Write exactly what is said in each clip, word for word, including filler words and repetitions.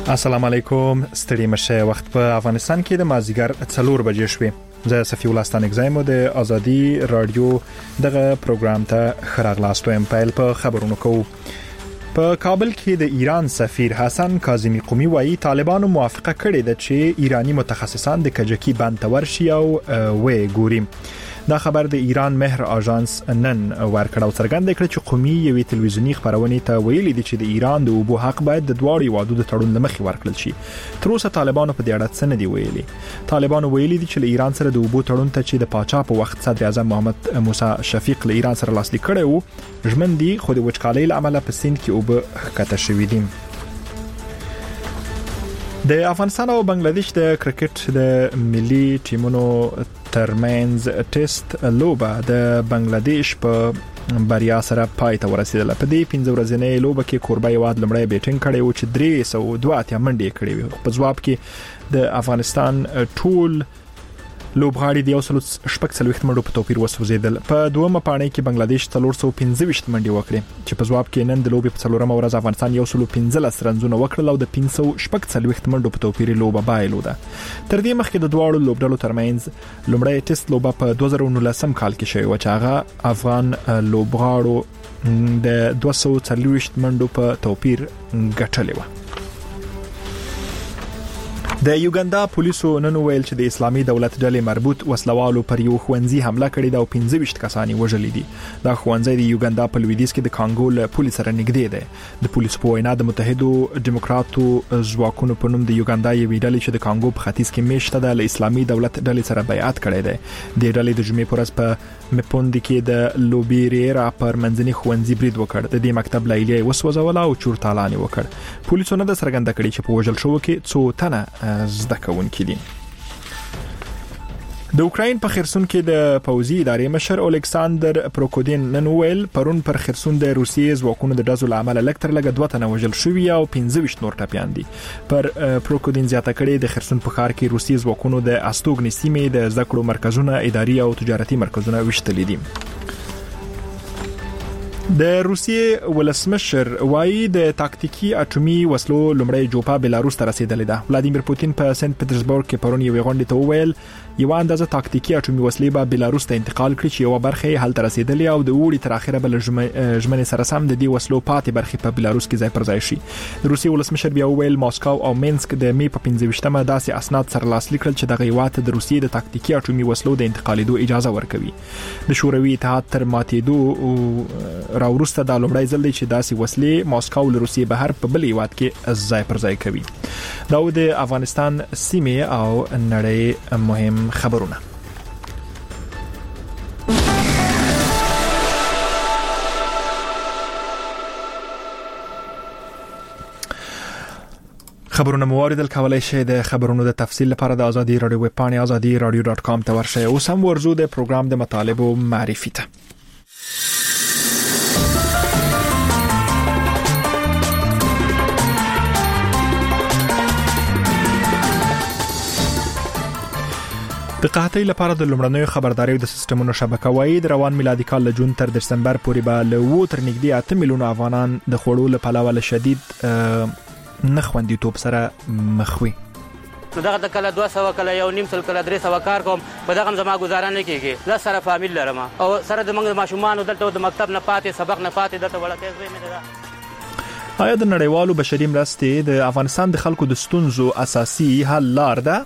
السلام علیکم. ستړي مشه. وخت په افغانستان کې د مازیګر څلور بجې شوې. زه صفی الله ستانک زایم د ازادي رادیو دغه پروګرام ته خراغلاست ویم. پیل په خبرونو کوو. په کابل کې د ایران سفیر حسن کاظمی قومی وايي طالبانو موافقه کړې ده چې ایرانی متخصصان د کجکی بند ته ورشي او وې ګوري. دا خبر د ایران مهر اژانس نن ورکړ او څرګند کړ چې قومي یوې تلویزیونی خبرونه ته ویلي دي چې د ایران د اوبو حق باید د دواړو وادو د تړون لمخې ورکړل شي. تر اوسه طالبانو په دې اړه څه نه دی ویلي. طالبانو ویلي دي چې له ایران سره د اوبو تړون ته چې د پاچا په وخت صدر اعظم محمد موسی شفیق له ایران سره لاسلیک کړی وو ژمن دي، خو د وچکالۍ له امله په سیند کې اوبه ښکته شوې دي. د افغانستان او بنگلاديش د کرکټ د ملي ټیمونو ترمنز ټیسټ لوبه د بنگلاديش په بریا سره پای ته ورسیدله. په دې پنځه ورځې لوبه کې کوربه هیواد لمړی بیټینګ کړی و چې درې سوه دوه اتیا منډې کړې وې. په ځواب کې د افغانستان ټول لوبغاړي د یو سل شپږ څلوېښت منډو په توپیر وسوځیدل. په دومره پاڼې کې بنگلاديش څلور سوه پنځه ویشت منډې وکړې چې په ځواب کې نن د لوبې په څلورمه ورځ افغانستان یو سل پنځلس رنزونه وکړل او د پنځه سوه شپږ څلوېښت منډو په توپیر لوبه بایلوده. تر دې مخکې د دواړو لوبډلو ترمنځ لومړی ټیسټ لوبه په دوه زره نولسم کال کې شوې و چې هغه افغان لوبغاړو د دوه سوه څلوېښت منډو په توپیر ګټلې و. د یوګاندا پولیسو نن ویل چې د اسلامي دولت ډلې مربوط وسلوالو پر یو ښوونځي حمله کړې ده او پنځه ویشت کسان وژلي دي. دا ښوونځی د یوګاندا په لویدیځ کې د کانګو له پولې سره نږدې دی. د پولیسو په وینا د متحدو دیموکراتو ځواکونو په نوم د یوګاندا یوې ډلې چې د کانګو په ختیځ کې میشته ده له اسلامي دولت ډلې سره بیعت کړی دی. د ډلې د جمعې پر ورځ په مپوندي کې د لوبیریرا پر منځني ښوونځي برید وکړ. د دې مکتب لایلیه وسوځول او چورتالان وکړ. پولیسو نه د څرګنده کړي چې په وژل شوو کې څو تنه زده کوونکي دي. د اوکراین په خرسون کې د پوځي ادارې مشر الکساندر پروکودین نن ویل پرون پر خرسون د روسیې ځواکونو د ډزو لامل لکتر لګ دوه تنه وژل شوی او پنځه ویشت نور ټپیان دي. پر پروکودین زیاته کړي د خرسون په ښار کې روسیې ځواکونو د استوګنې سیمې د زده کړو مرکزونه، اداري او تجارتي مرکزونه وشتلې دي. د روسیې ولسمشر وايي د تاکتیکی اټومي وسلو لومړی جوپا بلاروس ته رسیدلې ده. ولادیمیر پوتین په سنت پټرزبورګ کې پرون یو غونډه ته وویل یو اندازه تاکتیکی اټومي وسلې به بلاروس ته انتقال کړي چې یو برخه یې هلته رسیدلې او د وړي تر اخره بل ژمنې سره سم د دې وسلو پاتې برخه په بلاروس کې ځای پر ځای شي. د روسیې ولسمشر بیا وویل ماسکو او مینسک د می په پنځه ویشتمه داسې اسناد سره لاسلیک کړل چې دغه هیواد د روسیې د تاکتیکی اټومي وسلو د انتقالېدو اجازه ورکوي. د شوروي اتحاد تر ماتېدو راوروسته د لومړی ځل دی چې داسې وسلې ماسکو له روسیې بهر په بل هیواد کې ځای پر ځای کوي. دا د افغانستان سیمې او نړۍ مهم خبرونه. خبرونه مواردل کولای شئ د خبرونو د تفصیل لپاره د ازادي رادیو ویب پاڼې ازادي رادیو ډاټ کام ته ورشئ. اوس هم ورزو د پروګرام د مطالبو معرفي ته. د قحطۍ لپاره د لومړنیو خبرداري د سیستمونو شبکه وايي د روان میلادي کال له جون تر دسمبر پورې به له و تر نږدې اته میلیونه افغانان د خوړو له پلوه له شدید نه خوندیتوب سره مخ وي. نو دغه د کله دوه سوه کله یو نیم سل کله درې سوه کار کوم په دغه زما گزاره نه کیږي. لا سره فامیل لرم او سره د موږ ماشومان دلته د مکتب نه پاتې سبق نه پاتې دلته وړاندې زوی مې ده. آیا د نړیوالو بشري مرستې د افغانستان د خلکو د ستونزو اساسي حل لار ده؟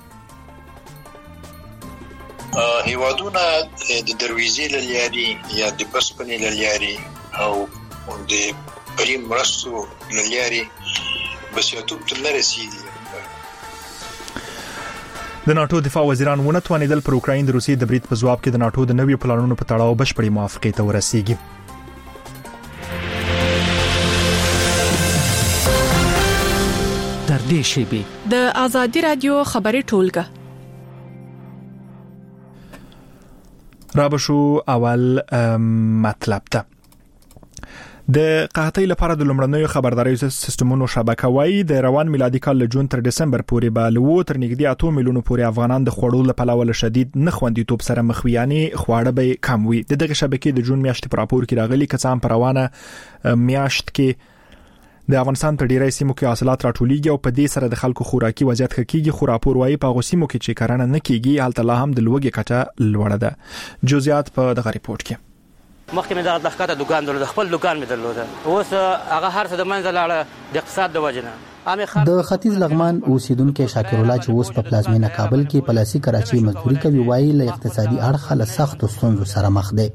هیوادونه د درویزې له لارې یا د بسپنې له لارې او د بری مرستو له لارې بسیاتوب ته نه رسیږي. د ناتو دفاع وزیران ونه توانېدل پر اوکراین د روسیې د برید په ځواب کې د ناتو د نویو پلانونو په تړاو بشپړې موافقې ته ورسیږي. در دې شیبې د ازادي رادیو خبري ټولګه رابشو اول مطلب ته. د قحطۍ لپاره د لومړنیو خبرداري سیستمونو شبکه وايي د روان میلادي کال له جون تر دسمبر پورې به له تر نږدې اته میلیونه پورې افغانان د خوړو له پلوه له شدید نه خوندیتوب سره مخ وي، یعنی خواړه به کم وي. د دغه شبکې د جون میاشتې پر راپور کې راغلي کسان پر روانه میاشت کې د افغانستان په ډیری سیمو کې حاصلات راټولېږي او په دې سره د خلکو خوراکي وضعیت ښه کیږي، خو راپور وايي په هغو سیمو کې چې کرنه نه کیږي هلته لا هم د لوږې کچه لوړه ده. جزئیات په دغه ریپورت کې. مخکې مې دغه لښکته دکان درلود، خپل دکان مې درلود، اوس هغه هر څه د منځه لاړه د اقتصاد د وجې نه. د ختیځ لغمان اوسیدونکو شاکر الله چې اوس په پلازمینه کابل کې پلاسي کراچي مزدوري کوي وایي له اقتصادي اړخه له سختو ستونزو سره مخ دی.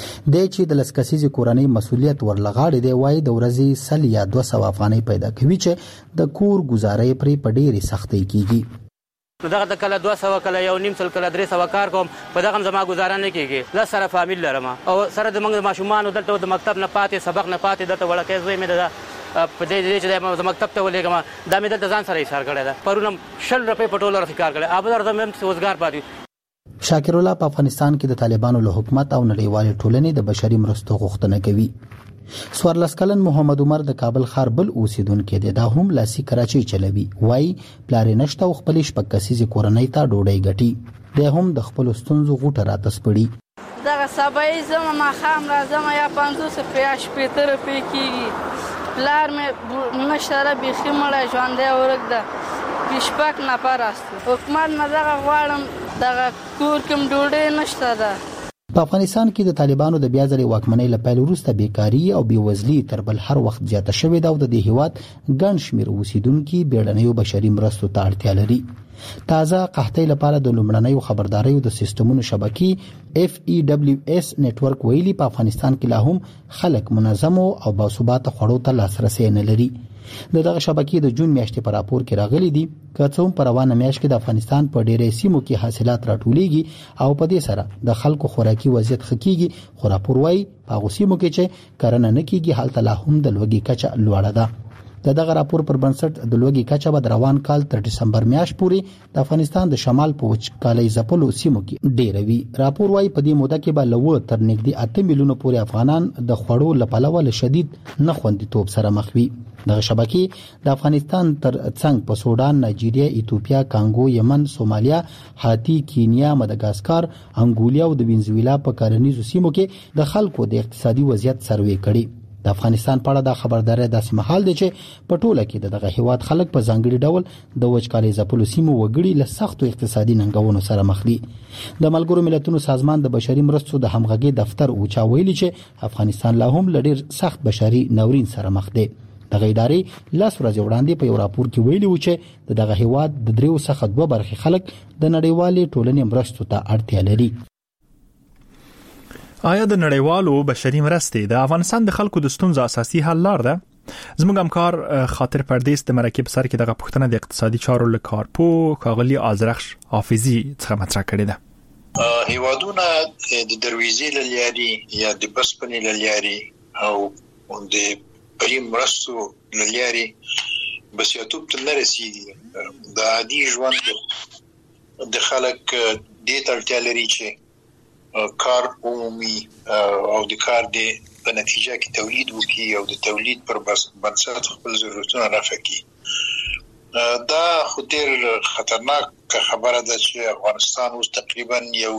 د چې د لسکسیزي کورنۍ مسولیت ورلغاړي دی وایي د ورځې سل یا دوه سوه افغانۍ پیدا کوي چې د کور گزارې پرې په ډېرې سختۍ کیږي. نو دغه د کله دوه سوه کله یو نیم سل کله درې سوه کار کوم، په دغه زما گزاره نه کیږي. لس سره فامیل لرم او سره د موږ ماشومان دلته د مکتب نه پاتې سبق نه پاتې دلته وړکې زوی مې ده په دې چې د مکتب ته ولېږم دا مې دلته ځان سره ایثار کړی ده. پرونه شل روپۍ په ټوله ورته کار کړی، ابد ورته مې روزګار پاتې. شاکر الله په افغانستان کې د طالبانو له حکومت او نړیوال ټولنې د بشري مرستو غوښتنه کوي. سوارلس کلن محمد عمر د کابل ښار بل اوسیدونکو دی، دا هم لاسي کراچي چلوي. وای پلار نشته او خپل شپږ کسیزه کورنۍ ته ډوډۍ ګټي، دی هم د خپل ستونزو غوټه راتسپړي. دغه سبای زما ما خام راځم یا پنځوس روپیا شپېته روپۍ کیږي. پلار مې نشته را بيخي مړه ژوندۍ ورک ده، شپږ نفر است. حکومت نه دغه غواړم دغه کور کوم ډوډۍ نشته ده. په افغانستان کې د طالبانو د بیا ځلې واکمنۍ له پیل وروسته بیکاري او بېوزلي تر بل هر وخت زیاته شوې ده او د دې هیواد ګڼ شمېر اوسیدونکي بیړنیو بشري مرستو ته اړتیا لري. تازه قحطۍ لپاره د لومړنیو خبرداریو د سیستمونو شبکې اف ای دبلیو اس نتورک ویلي په افغانستان کې لا هم خلک منظم او باثباته خوړو ته لاسرسي نه لري. د دغه شبکې د جون میاشتې په راپور کې راغلي دي که څوم په روانه میاشت کې د افغانستان په ډېرې سیمو کې حاصلات راټولېږي او په دې سره د خلکو خوراکي وضعیت ښه کیږي، خو راپور وايي په هغو سیمو کې چې کرنه نه کیږي هلته لا هم د لوږې کچه لوړه ده. د دغه راپور پر بنسټ د لوږې کچه به د روان کال تر دسمبر میاشت پورې د افغانستان د شمال په وچکالۍ ځپلو سیمو کې ډېره وي. راپور وايي په دې موده کې به له تر نږدې اته میلیونو پورې افغانان د خوړو له پلوه له شدید نه خوندیتوب سره مخ وي. دغه شبکې د افغانستان تر څنګ په سودان، نایجیریا، ایتوپیا، کانګو، یمن، سومالیا، هاتی، کینیا، مدغاسکر، انګولیا او د وینزویلا په کرنیزو سیمو کې د خلکو د اقتصادي وضعیت سروې کړي. د افغانستان په اړه د خبرداري داسې مهال دی چې په ټوله کې دغه هیواد خلک په ځانګړي ډول د وچکالۍ ځپلو سیمو وګړي له سختو اقتصادي ننګونو سره مخ دي. د ملګرو ملتونو سازمان د بشري مرستو د همغږي دفتر اوچا ویلي چې افغانستان لا هم له ډېر سخت بشري ناورین سره مخ دی. دغه ادارې لاس ورځې وړاندې په یو راپور کې ویلي و چې د دغه هیواد د دریو څخه دوه برخې خلک د نړیوالې ټولنې مرستو ته اړتیا لري. آیا د نړیوالو بشري مرستې د افغانستان د خلکو د ستونزو اساسي حل لار ده؟ زموږ همکار خاطر پردیس د مرکه په سر کې دغه پوښتنه د اقتصادي چارو له کارپو ښاغلي آذرخش حافظي څخه مطرح کړې ده. هیوادونه د درویزې له لارې یا د بسپنې له لارې او د پریم مرستو له لارې بسیاتوب ته نه رسیږي. د عادي ژوند د خلک دې ته اړتیا لري چې کار عمومي او د کار د په نتیجه کې تولید وکړي او د تولید پر بنسټ خپل ضرورتونه رفع کړي. دا خو ډېر خطرناک خبره ده چې افغانستان اوس تقریبا یو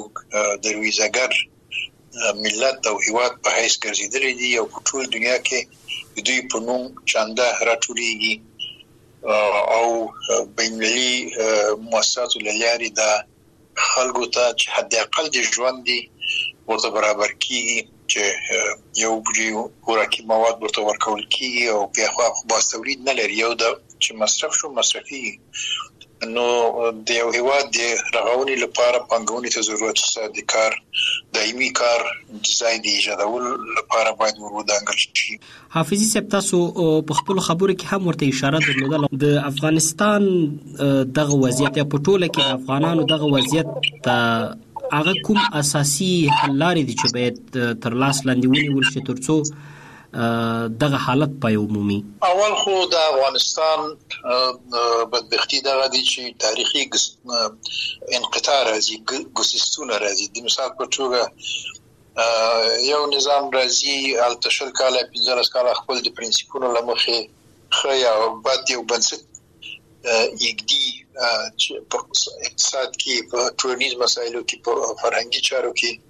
درویزګر ملت او هیواد په حیث ګرځېدلی دی او په ټول دنیا کې دوی په نوم چانده راټولېږي او بین‌المللي مؤسساتو له لارې د خلکو ته چې حد اقل د ژوند دي ورته برابر کیږي، چې یو بوجي خوراکي مواد ورته ورکول کیږي او بیا خو با تولید نه لري، یو د چې مصرف شو مصرفي. نو د یو هیواد د رغونې لپاره پانګونې ته ضرورت شته، د کار دایمي کار ځای د ایجادول لپاره باید ورودانګل شي. حافظي صاحب تاسو په خپل خبرو کې هم ورته اشاره درلوده د افغانستان دغه وضعیت په ټوله کې د افغانانو دغه وضعیت ته هغه کوم اساسي حل لارې دي چې باید تر لاس لاندې ونیول شي ترڅو دغه حالت پای عمومي؟ اول خو د افغانستان بدبختی دغه دي چې تاریخي انقطاع راځي، ګوسستونه راځي. د مثال په توګه یو نظام راځي التشل کاله پنځلس کاله خپل د پرنسپونو لمخې خیا او بعد یو بنسټ یګدي چې په اقتصاد کې په ټولنیز مسایلو کې په فرهنګي چارو کې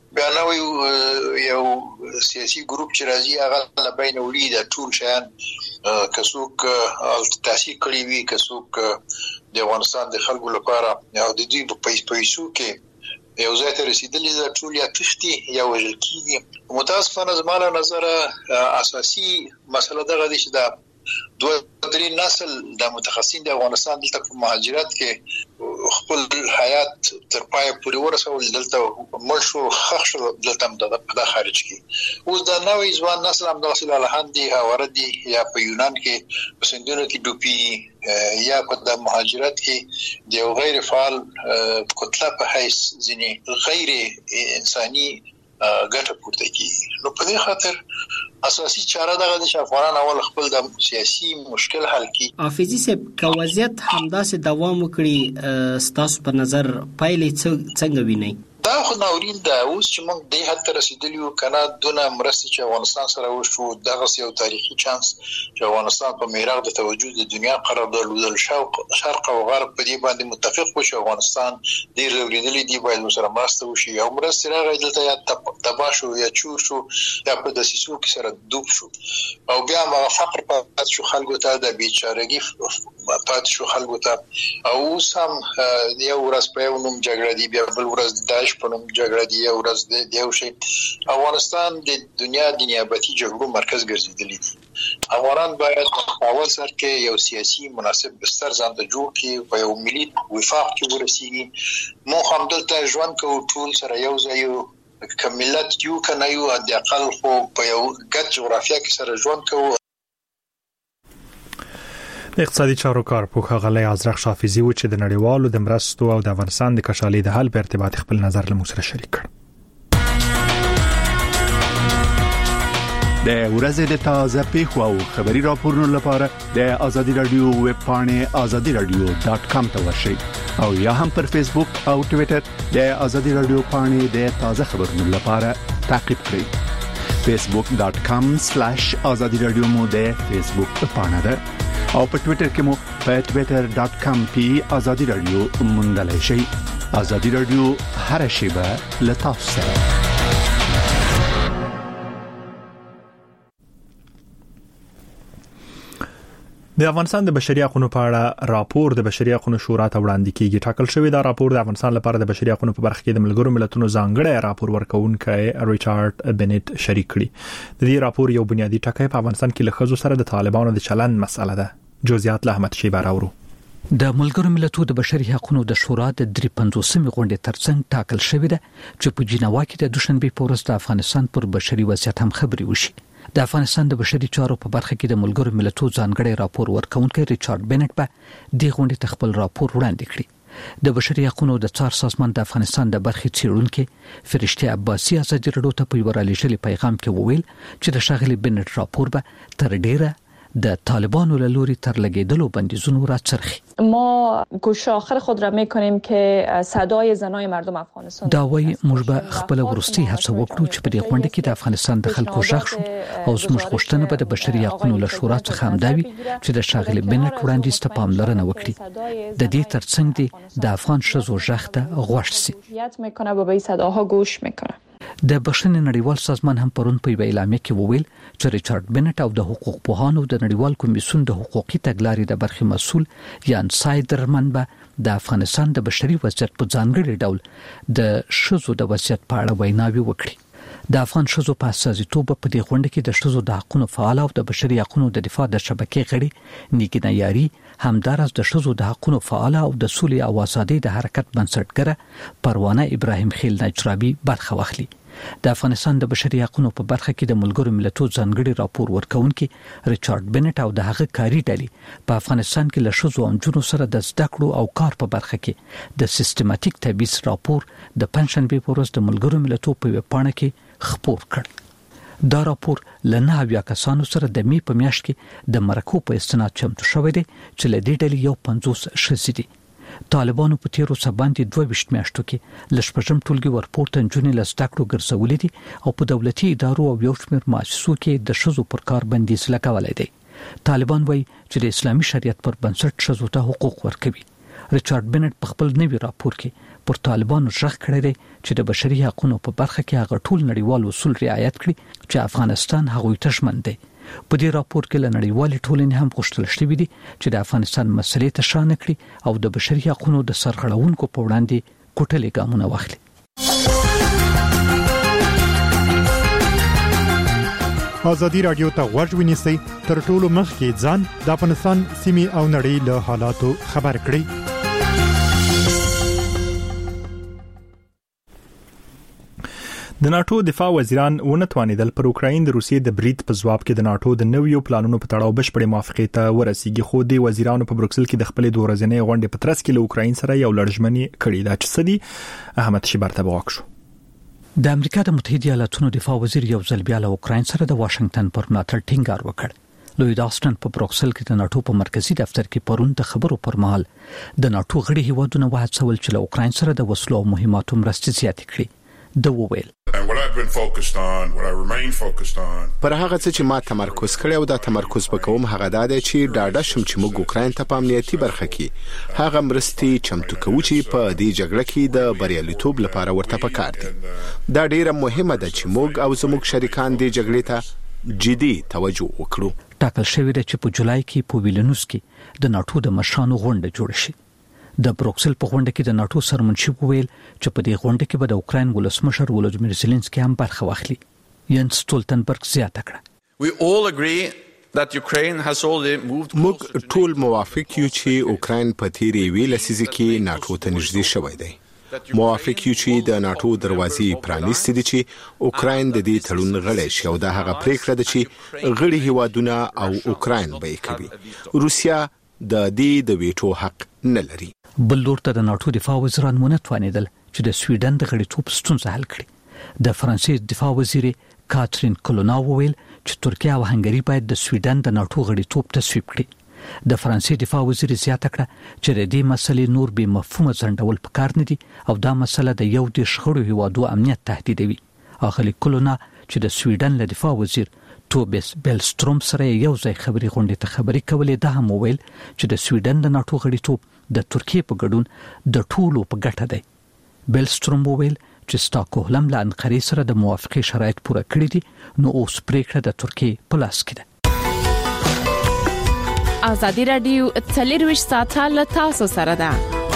بیا نو یو سیاسي ګروپ چې راځي هغه لا بین ولید ټول شان کڅوک تاسیس کړی وی کڅوک د افغانستان د خلکو لپاره او د دې په پیسو کې یو ځای ته رسیدلی دا ټول یا تختی یا وژل کیږي. متاسفانه زموږ نظر اساسي مسله دغه دي چې دا دوه درې نسل د متخصصین د افغانستان دلته په مهاجرت کې خپل حیات تر پای پورې ورسول دلته مرشو خښ دلته د خارج کې اوس دا نوې ځوان نسل هم د اصل الهندي اوردي یا په یونان کې په سندونو کې ډوپی یا په د مهاجرت کې د غیر فعال کتله په حیث ځینې غیر انساني ګټه پورته کیږي. نو په دې خاطر اساسي چاره دغه د افغانان اول خپل د سیاسي مشکل حل کړي. حافظي صاحب که وضعیت همداسې دوام وکړي ستاسو په نظر پایلې څنګه وینئ؟ دا خو ناورین ده. اوس چې موږ دې حد ته رسیدلی یو کنه دونه مرستې چې افغانستان سره وشو دغه یو تاریخي چانس چې افغانستان په میراث د توجه د دنیا قرار درلودل شوق شرق او غرب په دې باندې متفق وو چې افغانستان ډیر ضروري دی باید سره مرسته وشي او مرستې راغی دلته یا تباشو یا چور شو یا په دسیسو کې سره دوب شو او بیا هغه فقر پات شو خلکو ته د بیچارهګي پات شو خلکو ته او سم یو ورځ په یو نوم جګړه دی بیا بل ورځ داعش په نوم جګړه دی یو ورځ دی یو شي افغانستان د دنیا د نیابتي جګړو مرکز ګرځیدلی دی. افغانان باید اول سر کې یو سیاسي مناسب بستر ځان ته جوړ کړي په یو ملي وفاق کې ورسیږي. مو هم دلته ژوند کوو ټول سره یو ځای کملت یو کنه یو د اقل خو په یو ګډ جغرافیه کې سره ژوند کوو. اقتصادي چارو کارپوه غلې ازرق حافظي و چې د نړیوالو د مرستو او د افغانستان د کشالي د حل په ارتباط خپل نظر له موږ سره شریک کړ. د ورځې د تازه پیښو او خبري راپورونو لپاره د ازادي رادیو ویب پاڼې ازادي رادیو ډاټ کام ته ورشئ او یا هم پر فیسبوک او ټوئیټر د ازادي رادیو پاڼې د تازه خبرونو لپاره تعقیب کړئ. فیسبوک ډاټ کام سلیش ازادي رادیو مو د فیسبوک پاڼه ده او په ټوئیټر کې مو په ټوئیټر ډاټ کام پی ازادي رادیو موندلای شئ. ازادي رادیو هر شیبه له تاسو سره. د افغانستان د بشري حقوقو په اړه راپور د بشري حقوقو شورا ته وړاندې کیږي. ټاکل شوی دا راپور د افغانستان لپاره د بشري حقوقو په برخه کې د ملګرو ملتونو ځانګړی راپور ورکونکي ریچارډ بنټ شریک کړي. د دې راپور یو بنیادی ټکی په افغانستان کې له ښځو سره د طالبانو د چلند مسله ده. جزئیات له احمد شیبه راوړو. د ملګرو ملتونو د بشري حقوقو د شورا د درې پنځوسمې غونډې ترڅنګ ټاکل شوی ده چې په جنیوا کې د دوشنبه په ورځ د افغانستان پر بشري وضعیت هم خبري وشي. د افغانستان د بشري چارو په برخه کې د ملګرو ملتونو ځانګړی راپور ورکونکي ریچارډ بنټ به د غونډې ته خپل راپور وړاندې کړي. د بشري حقوقو د څار سازمان د افغانستان د برخې څیړونکو فرشته عباسي ازادي رادیو ته په ورالېږلي پیغام کې وویل چې د شاغلي بنټ راپور به تر ډیره د طالبانو له لوري تر لګیدلو بندیزونو راڅرخي. ما گوش آخر خود را میکنیم که صدای زنای مردم افغانستان دا وایي موږ به خپل ورستي هڅه وکړو چې په دې غونډه کې د افغانستان د خلکو ژغ شو او زموږ غوښتنه به د بشري حقوقو له شورا څخه همداوي چې د شاغلي بنټ وړاندیز ته پاملرنه وکړي. د دې ترڅنګ د افغان ښځو ژغ ته غوږ شي. میکنه به به صداها گوش میکنه. د بشري نړیوال سازمان هم پرون په اعلامیه کې وویل چې ریچارډ بنټ او د حقوق پوهانو د نړیوال کمیسیون د حقوقي تګلارې د برخې مسول یان سایدرمن به د افغانستان د بشري وضعیت په ځانګړي ډول د شذو د وضعیت په اړه ویناوي وکړي. د افغان شذو په اساسیتوب په دې غونډه کې د شذو د حقوقو فعال او د بشري حقوقو د دفاع د شبکې غړي نیګنا یاري همدارس د شذو د حقوقو فعال او د سولې او ازادۍ د حرکت بنسټګره پروانه ابراهیم خیل نجرابي برخه واخلي. د افغانستان د بشري حقوقو په برخه کې د ملګرو ملتونو ځانګړي راپور ورکونکي ریچارډ بنټ او د هغه کاری ډلې په افغانستان کې له شذو او نجونو سره د زده کړو او کار په برخه کې د سیستماتیک تبعیض راپور د پنځشنبه په ورځ د ملګرو ملتونو په ویب پاڼه کې خپور کړ. دا راپور لنه اویا کسانو سره د می په میاشت کې د مرکو په استناد چمتو شوی دی چې له دې ډلې یو پنځوس ښځې دي. طالبانو په تیرو سباندې دوه ویشت میاشتو کې لشپږم ټولګي ورپورته نجونې له زده کړو ګرځولې دي او په دولتي ادارو او یو شمېر مؤسسو کې د ښځو پر کار بندیز لګولی دی. طالبان وایي چې د اسلامي شریعت پر بنسټ ښځو ته حقوق ورکوي. ریچارډ بنټ په خپل نوي راپور کې پر طالبانو ژغ کړی دی چې د بشري حقوقو په برخه کې هغه ټول نړیوال اصول رعایت کړي چې افغانستان هغوی ته ژمن دی. په دې راپور کې له نړیوالې ټولنې هم غوښتل شوی دی چې د افغانستان مسلې ته شانه کړي او د بشري حقوقو د سرغړونکو په وړاندې کوټلې ګامونه واخلي. ازادي رادیو ته غوږ ونیسئ تر ټولو مخکې ځان د افغانستان سیمې او نړۍ له حالاتو خبر کړئ. د ناتو دفاع وزیران ونه توانیدل پر اوکراین د روسیې د برید په ځواب کې د ناتو د نویو پلانونو په تړاو بشپړې موافقې ته ورسیږي، خو د وزیرانو په بروکسل کې د خپل دوه ورځې غونډې په ترڅ کې له اوکراین سره یو لړژمنی کړي دا چې سدي احمد شیبر ته وکړو. د امریکا د متحده ایالاتونو دفاع وزیر یو ځل بیا له اوکراین سره د واشنگټن پر ملاتړ ټینګار وکړ. لوید آسټن په بروکسل کې د ناتو په مرکزی دفتر کې پرون د خبرو پر مهال د ناتو غړي هیوادونه وهڅول چې له اوکراین سره د وسلو او مهماتو مرستې زیاتې کړي. د وویل پر هغه څه چې ما تمرکز کړی او دا تمرکز وکوم هغه دا دی چې ډاډه شم چې موږ اوکراین ته په امنیتي برخه کې هغه مرستې چمتو کوو چې په دې جګړه کې د بریالیتوب لپاره ورته پکار دي. دا ډیره مهمه ده چې موږ او زموږ شریکان دې جګړې ته جدي توجه وکړو. ټاکل شوی دی چې په جولای کې په ویلنوس کې د ناتو د مشرانو غونډه جوړ شي. د بروکسل په غونډه کې د ناتو سرمنشپ ویل چې په دې غونډه کې به د اوکراین ولسمشر ولودیمیر زيلنسکي هم برخه واخلي. ینس سټولتنبرګ زیاته کړه موږ ټول موافق یو چې اوکراین په تیرې ویل لسیزه کې ناتو ته نږدې شوی دی. موافق یو چې د ناتو دروازې پرانیستې دي چې اوکراین د دې تړون غړی شي او دا هغه پریکړه ده چې غړي هیوادونه او اوکراین به کوي. روسیا د دې د ویټو حق نه لري. بل لور ته د ناتو دفاع وزیران ونه توانیدل چې د سویډن د غړیتوب ستونزه حل کړي. د فرانسې دفاع وزیر کاترین کولونا وویل چې ترکیه او هنګری باید د سویډن د ناتو غړیتوب تصویب کړي. د فرانسې دفاع وزیر زیاته کړه چې د دې مسلې نور به مفهوم ځنډول پکار نه دي او دا مسله د یو د شخړو هیوادو امنیت تهدیدوي. اخلي کولونا چې د سویډن له دفاع وزیر توبس بیلستروم سره یو ځای خبري غونډې ته خبري کولې. دا هم وویل چې د سویډن د ناتو غړیتوب د ترکیه په ګډون د ټولو په ګټه دی. بیلستروم وویل چې سټاکهولم له انقرې سره د موافقې شرایط پوره کړی دي نو اوس پریکړه د ترکیه په لاس کې ده. ازادي رادیو څلرویشت ساعته له تاسو سره ده.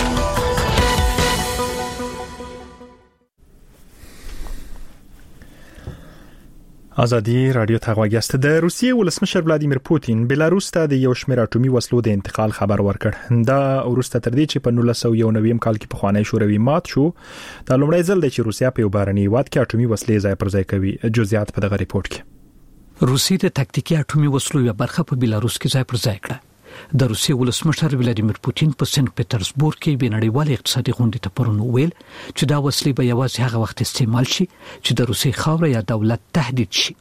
ازادي رادیو ته غوږیاست. د روسیې ولسمشر ولادیمیر پوتین بلاروس ته د یو شمېر اټومي وسلو د انتقال خبر ورکړ. دا ورسته تر دې چې په نولس سوه یو نوي کال کې په خوانی شوروي مات شو. دا لومړی ځل دی چې روسیا په یو بهرني هیواد کې اټومي وسلې ځای پر ځای کوي. جزئیات په دغه ریپورت کې. روسیې د تاکتیکي اټومي وسلو یو برخه په بلاروس کې ځای پر ځای کړه. د روسیې ولسمشر ولادیمیر پوتین په سنت پټرزبورګ کې د نړیوال اقتصادي غونډې ته پرون ویل چې دا وسلې به یوازې هغه وخت استعمال شي چې د روسیې خاوره یا دولت تهدید شي.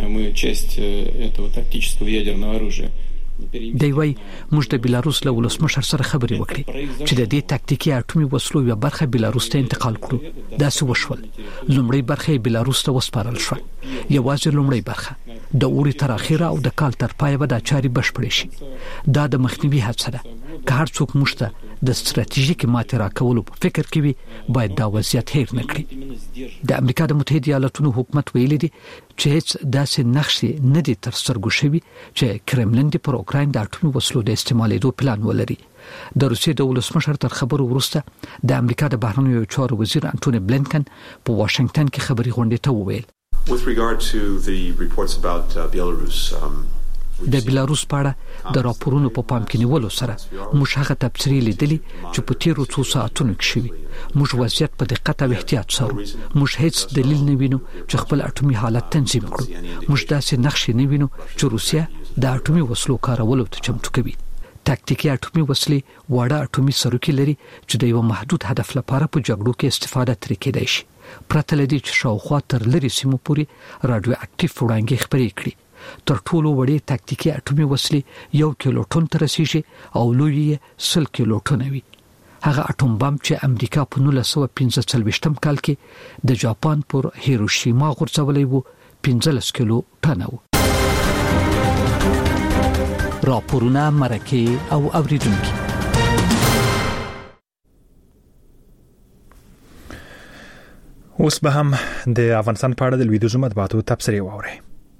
دی وای موږ د بلاروس له ولسمشر سره خبرې وکړې چې د دې تاکتیکي اټومي وسلو یو برخه بلاروس ته انتقال کړو. دا څه وشول. لومړی برخه بلاروس ته وسپارل شو. یوازې لومړی برخه د اوړي تر اخره او د کال تر پایه به د چاري بشپړې شي. دا د مخنیوي هڅه ده. که هر څوک موږ ته د ستراتیژیک ماتې راکولو په فکر کې وي باید دا وضعیت هیر نه کړي. د امریکا د متحده ایالاتونو حکومت ویلي دی چې هیڅ داسې نقشې نه دي تر سترګو شوي چې کرملین د پر اوکراین د اټومي وسلو د استعمالېدو پلان ولري. د روسیې د ولسمشر تر خبرو وروسته د امریکا د بهرنیو چارو وزیر انټونی بلینکن په واشنگټن کې خبري غونډې ته وویل With regard to the reports about uh, Belarus um د بلاروس په اړه د راپورونو په پام کې نیولو سره موږ هغه تفسیري لیدلي چې په تیرو څو ساعتونو کې شوي. موږ وضعیت په دقت او احتیاط څارو. موږ هیڅ دلیل نه وینو چې خپل اټومي حالت تنظیم کړو. موږ داسې نقشې نه وینو چې روسیا د اټومي وسلو کارولو ته چمتو کوي. تاکتیکي اټومي وسلې واړه اټومي سروکي لري چې د یو محدود هدف لپاره په جګړو کې استفاده ترې کېدای شي. پرته لدی چې شاوخوا تر لري سیمو پورې راډیو اکټیو وړانګې خپرې کړي. تر ټولو وړې تاکتیکي اټومي وسلې یو کیلو ټن ته رسیږي او لوی یې سل کیلو ټن وي. هغه اټوم بم چې امریکا په نولس سوه پنځه څلوېښتم کال کې د جاپان پر هیروشیما غورځولی وو پنځلس کیلو ټن وو. راپورونه مرکه او اوریدونکو اوس به هم د افغانستان په اړه د لویدیځو مطبوعاتو تبصرې واورئ.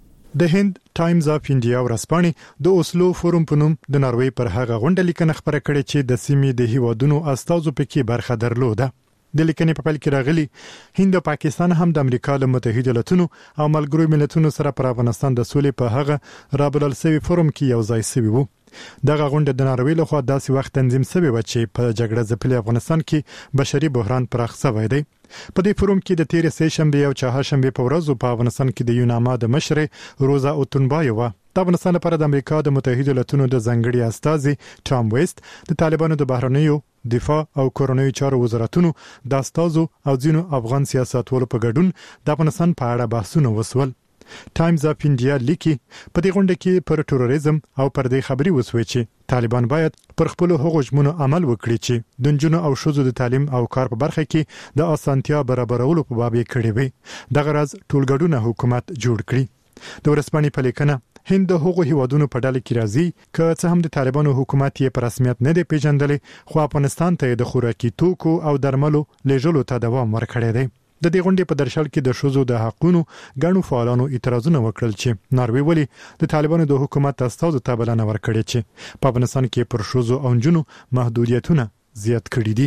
د هند ټایمز اف انډیا ورځپاڼې د اوسلو فورم په نوم د ناروې پر هغه غونډه لیکنه خبره کړې چې د سیمې د هیوادونو استازو پکې برخه درلوده. د لیکنې په پیل کې راغلي هند او پاکستان هم د امریکا له متحده ایالاتونو او ملګرو ملتونو سره پر افغانستان د سولې په هغه رابطه سوي فورم کې یو ځای شوی وو. دغه غونډه د ناروې له خوا داسې وخت تنظیم شوی و چې په جګړه ځپلي افغانستان کې بشري بحران پراخ شوی دی. په دې فورم کې د تیر سه شنبه او چهارشنبه په ورځو په افغانستان کې د یوناما د مشر روزا اوتونبایووا د افغانستان لپاره د امریکا د متحده ایالاتونو د ځنګړي استازي ټام ویست د طالبانو د بهرنیو دفاع او کورنیو چارو وزارتونو د استازو او ځینو افغان سیاستوالو په ګډون د افغانستان په اړه بحثونه وسول. ټایمز اف انډیا لیکي په دې غونډه کې پر تروریزم او پر دې خبري وسوي چې طالبان باید پر خپل حقوقو ژمنو عمل وکړي چې د نجونو او ښځو د تعلیم او کار په برخه کې د اسانتیا برابرولو په باب یې کړی وي. دغه راز ټولګډونه حکومت جوړ کړي. د ورسپانې په لیکنه هند د هغو هیوادونو په ډله کې راځي که څه هم د طالبانو حکومت یې په رسمیت نه دی پیژندلې خو افغانستان ته د خوراکي توکو او درملو لیږلو ته دوام ورکړی دی. د دې غونډې په درشل کې د شوزو د حقونو غنو فعالانو اعتراضونه وکړل چې ناروې ولي د طالبانو د حکومت استازو ته بلنه ورکړي چې په افغانستان کې پر شوزو او جنو محدودیتونه زیات کړي دي.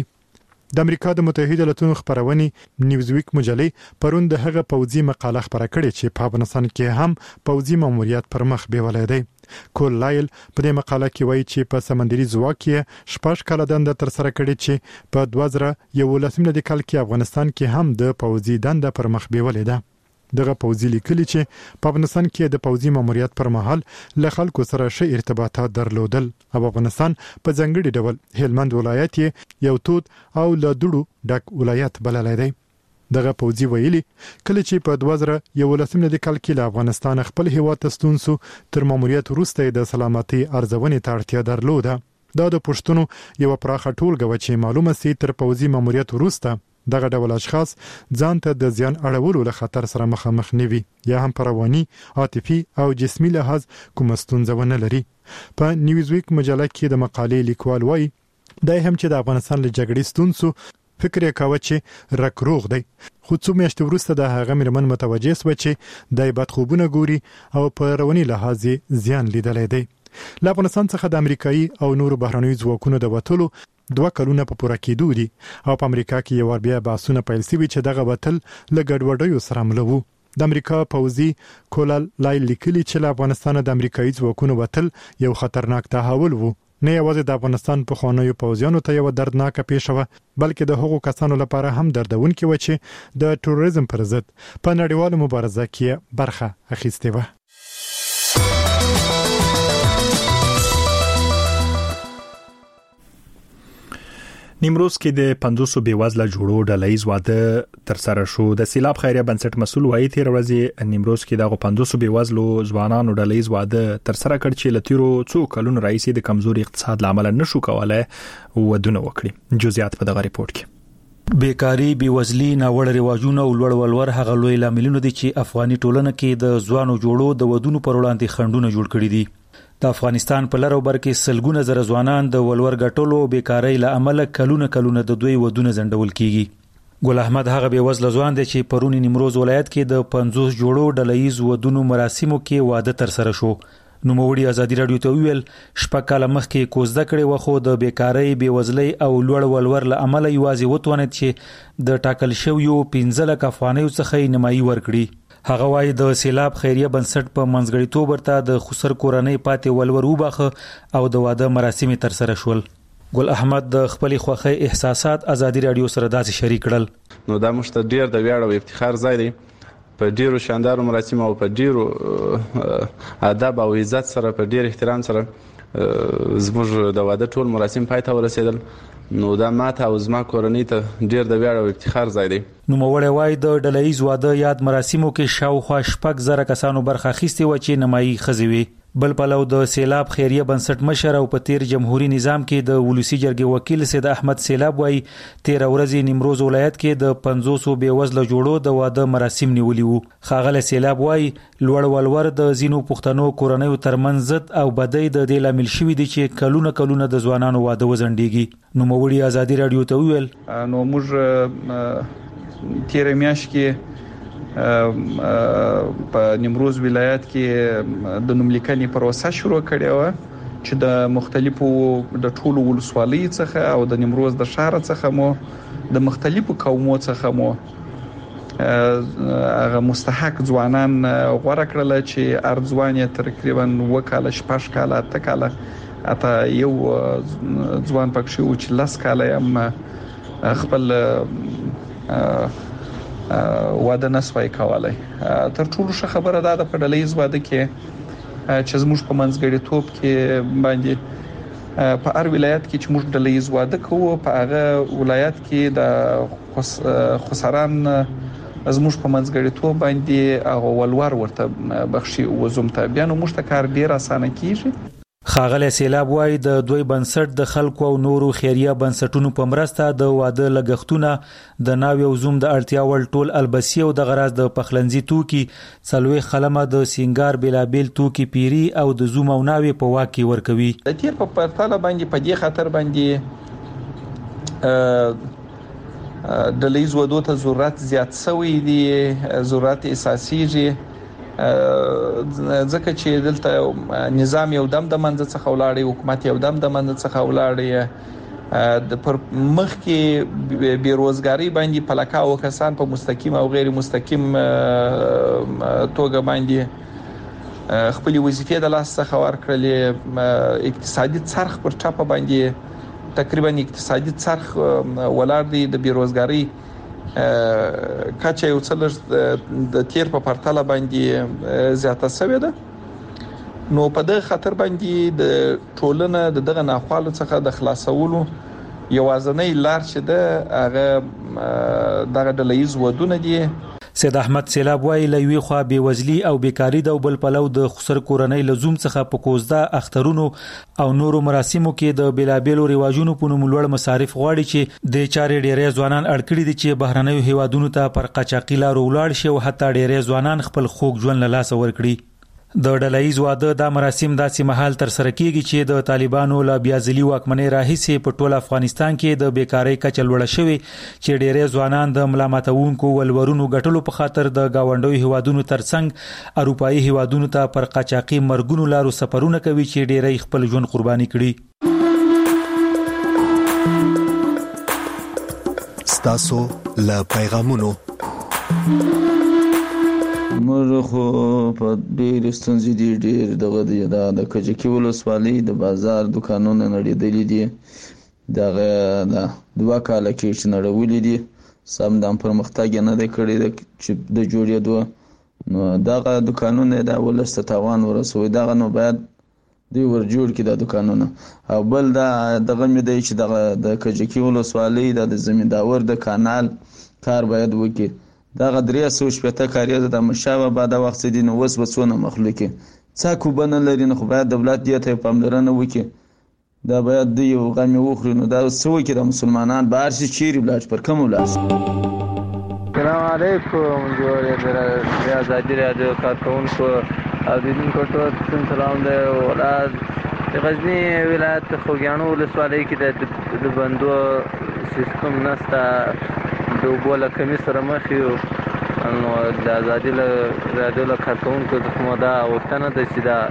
د امریکا د متحده ایالاتونو خبرونه نیوزویک مجلې پرون د هغه پوځي مقاله خبره کړې چې په افغانستان کې هم پوځي ماموریت پر مخ بیولای دی. کول لایل په دې مقاله کې وایي چې په سمندري ځواک کې شپږ کاله دنده تر سره کړې چې په دوه زره یولسم کال کې افغانستان کې هم د پوځي دنده پر مخ بیولې ده. دغه پوځي لیکلي چې په افغانستان کې د پوځي ماموریت پر مهال له خلکو سره ښه ارتباطات درلودل او افغانستان په ځنګړي ډول هلمند ولایت یو تود او له دوړو ډک ولایت بللی دی. دغه پوځي ویلي کله چې په دوه زره یولسم کال کې له افغانستان خپل هیواد ته ستون شو تر ماموریت وروسته د سلامتي ارزونې ته اړتیا درلوده. دا د پښتونو یو پراخه ټولګه و چې معلومه سي تر پوځي ماموریت وروسته دغه ډول اشخاص ځان ته د زیان اړولو له خطر سره مخامخ نوي یا هم پرواني عاطفي او جسمي لحاظ کوم ستونزه ونه لري. په نیوزویک مجله کې د مقالې لیکوال وایي دا هم چې د افغانستان له جګړې ستون شو فکر یې کاوه چې رکروغ دی خو څو میاشتې وروسته د هغه مېرمن متوجه شوه چې د بد خوبونه ګوري او په رواني لحاظ زیان لیدلی دی. له افغانستان څخه د امریکایي او نورو بهرنیو ځواکونو د وتلو دوه کلونه په پوره کېدو دي او په امریکا کې یو بیا بحثونه پیل شوي چې دغه وتل له ګډوډیو سره مله وو. د امریکا پوځي کولال لایل لیکلي چې له افغانستان د امریکایي ځواکونو وتل یو خطرناک تحول وو. نه یوازې د افغانستان په خوانیو پوځیانو ته یو دردناکه پیښه وه بلکې د هغو کسانو لپاره هم دردونکې و چې د تروریزم پر ضد په نړیواله مبارزه کې برخه اخیستې وه. نیمروز کې د پنځوس بیوزله جوړو ډلهیز واده تر سره شو. د سیلاب خیریه بنسټ مسؤل وایي تیر ورځ نیمروز کې دغه پنځوس بیوزلو ځوانانو ډلهیز واده تر سره کړ چې لتیرو څو کلونو راځي د کمزوري اقتصاد لامل نشو کولای ودونه وکړي. جزئیات په دغه ریپورت کې. بیکاری، بیوزلی، ناوړه رواجونه او لوړ ولور هغه لوی لاملونه دي چې افغاني ټولنه کې د ځوانو جوړو د ودونو پر وړاندې خنډونه جوړ کړي دي. د افغانستان په لر او بر کې سلګونه زره ځوانان د ولور ګټلو بیکاری له امله کلونه کلونه د دوی ودونه ځنډول کیږي. ګل احمد هغه بیوزله ځوان دی چې پرونی نیمروز ولایت کې د پنځوس جوړو ډلهیز ودونو مراسمو کې واده تر سره شو. نوموړي ازادي رادیو ته ویل شپږ کاله مخکې کوزده کړې و خو د بیکاری، بیوزلۍ او لوړ ولور له امله یوازې وتوانید چې د ټاکل شویو پنځه لک افغانیو څخه نیمایي ورکړي. هغه وايي د سیلاب خیریه بنسټ په منځګړیتوب ورته د خسر کورنۍ پاتې ولور وباخه او د واده مراسم تر سره شول. ګل احمد د خپل خوخي احساسات ازادي رادیو سره داسې شریک کړل. نو دا مشته ډیر د ویاړ او افتخار ځای دی. په ډیرو شاندارو مراسم او په ډیرو ادب او عزت سره په ډیر احترام سره زموږ د واده ټول مراسم پای ته ورسېدل. نو دا ماته او زما کورنۍ ته ډیر د ویاړ او افتخار ځای دی. نو موړی وای د ډلهیز واده یاد مراسمو کې شاوخوا شپږ زره کسانو برخه اخیستې و چې نمایي ښځې وې. بل پلو د سیلاب خیریه بنسټ مشر او په تیر جمهوریت نظام کې د ولسی جرګې وکیل سید احمد سیلاب وای تیر ورځ نیمروز ولایت کې د پنځوس بیوزله جوړو د واده مراسم نیولي وو. خاغله سیلاب وای لوړ ولور د زینو پښتنو کورنۍ ترمنځ ضد او بدی د دې لامل شوی دی چې کلونه کلونه د ځوانانو واده وزندېږي. نو موړي ازادي رادیو ته ویل نو موږ تیر میاشت کې په نیمروز ولایت کې د نوملیکنې پروسه شروع کړې و چې د مختلفو د ټولو ولسوالۍ څخه او د نیمروز د شهر څخه مو د مختلفو قومو څخه مو هغه مستحق ځوانان غوړه کړل چې ارزوان یې تقریبا وکاله شپږ کاله اته کاله اته یو ځوان پکې و چې لاس کاله هم خپل واده نسوي کولای. تر ټولو ښه خبره ده د پډلېز واده کې چې زموږ په منځګړیتوب کې باندې په هر ولایت کې چې موږ ډلېز واده کوو په هغه ولایت کې د خسران زموږ په منځګړیتوب باندې هغه ولور ورته بخشي وزوم ته بیا نو موږ ته کار ډیر اسانه کیږي. خاغله سیلاب وای د دوی بنسټ د خلکو او نورو خیریه بنسټونو په مرسته د واده لګښتونه د ناوی او زوم د اړتیا ول ټول البسی او د غراز د پخلنځي توکي څلوي خلمه د سینګار بلابل توکي پیری او د زوم او ناوی په واکي ورکوي. د تیر په پرتله باندې په دې خاطر باندې د لیز ودو ته ضرورت زیات شوی دی، ضرورت اساسي دی ځکه چې دلته نظام یو دم د منځ څخه ولاړی، حکومت یو دم د منځ څخه ولاړی، د پر مخ کې بیروزګاری باندې پلکاو کسان په مستقیم او غیر مستقیم توګه باندې خپل وظیفې د لاس څخه ورکړلې، اقتصادي څرخ پر ټاپه باندې تقریبا اقتصادي څرخ ولاړ دی، د بیروزګاری کچه یو څلور د تیر په پرتله باندې زیاته شوې ده. نو په دغه خاطر باندې د ټولنه د دغه ناخوالو څخه د خلاصولو یوازنۍ لار چې ده هغه دغه ډلهیز ودونه دي. سید احمد سیلاب وای لوي خو به وزلی او بیکاری د بل پلو د خسر کورنۍ لزوم څخه په کوزده اخترونو او نورو مراسمو کې د بلابلو ریواجونو په نوم لوړ مصارف غواړي چې د چارې ډېرې ځوانان اړکړي دي چې بهرنیو هیوادونو ته پر قاچاقي لارو ولاړ شي او حتی ډېرې ځوانان خپل خوږ ژوند له لاسه ورکړي. د ډلهیز واده د مراسم داسې مهال تر سره کیږي چې د طالبانو له بیازلي واکمنۍ راهیسې په ټول افغانستان کې د بیکاری کچه لوړه شوې چې ډېرې ځوانان د ملامتونکو ولورونو ګټلو په خاطر د گاونډیو هیوادونو ترڅنګ اروپایي هیوادونو ته پر قاچاقي مرګونو لارو سفرونه کوي چې ډېرې خپل ژوند قرباني کړي. ستاسو له پیغامونو موږ خو په ډېر ستونزې دي، ډېر دغه دی د کجکي ولسوالۍ د بازار دکانونه نړېدلي دي، دغه د دوه کاله کې چې نړولي دي سم د پرمختګ نه دی کړی چې د جوړېدو، نو دغه دکانونه د ولس ته تاوان ورسوي، دغه نو باید دوی ور جوړ کړي د دکانونه. او بل دا دغه مې دی چې دغه د کجکي ولسوالۍ د زمینداور د کانال کار باید وکړي. دغه درې سوه شپېته کاریزه د احمدشاه بابا د وخت دي، نو اوس به څونه مخلوقي څاکو به نه لري، نو خو باید دولت دې ته پاملرنه وکړي، دا باید دوی یو غم وخوري. نو دا څه وکړي د مسلمانان بهر شي چیرې ولاړ شي پر کوم ولاړ شي. السلام علیکم جوړې د ازادي راډیو کارکونکو او دیدونکو ټول سلام دی. ولاد د غزنی ولایت خوږیاڼو ولسوالۍ کې د بندو سیستم نشته، د اوبو له کمۍ سره مخ یو، نو د ازادي راډیو له کارکونکو څخه دا غوښتنه ده چې دا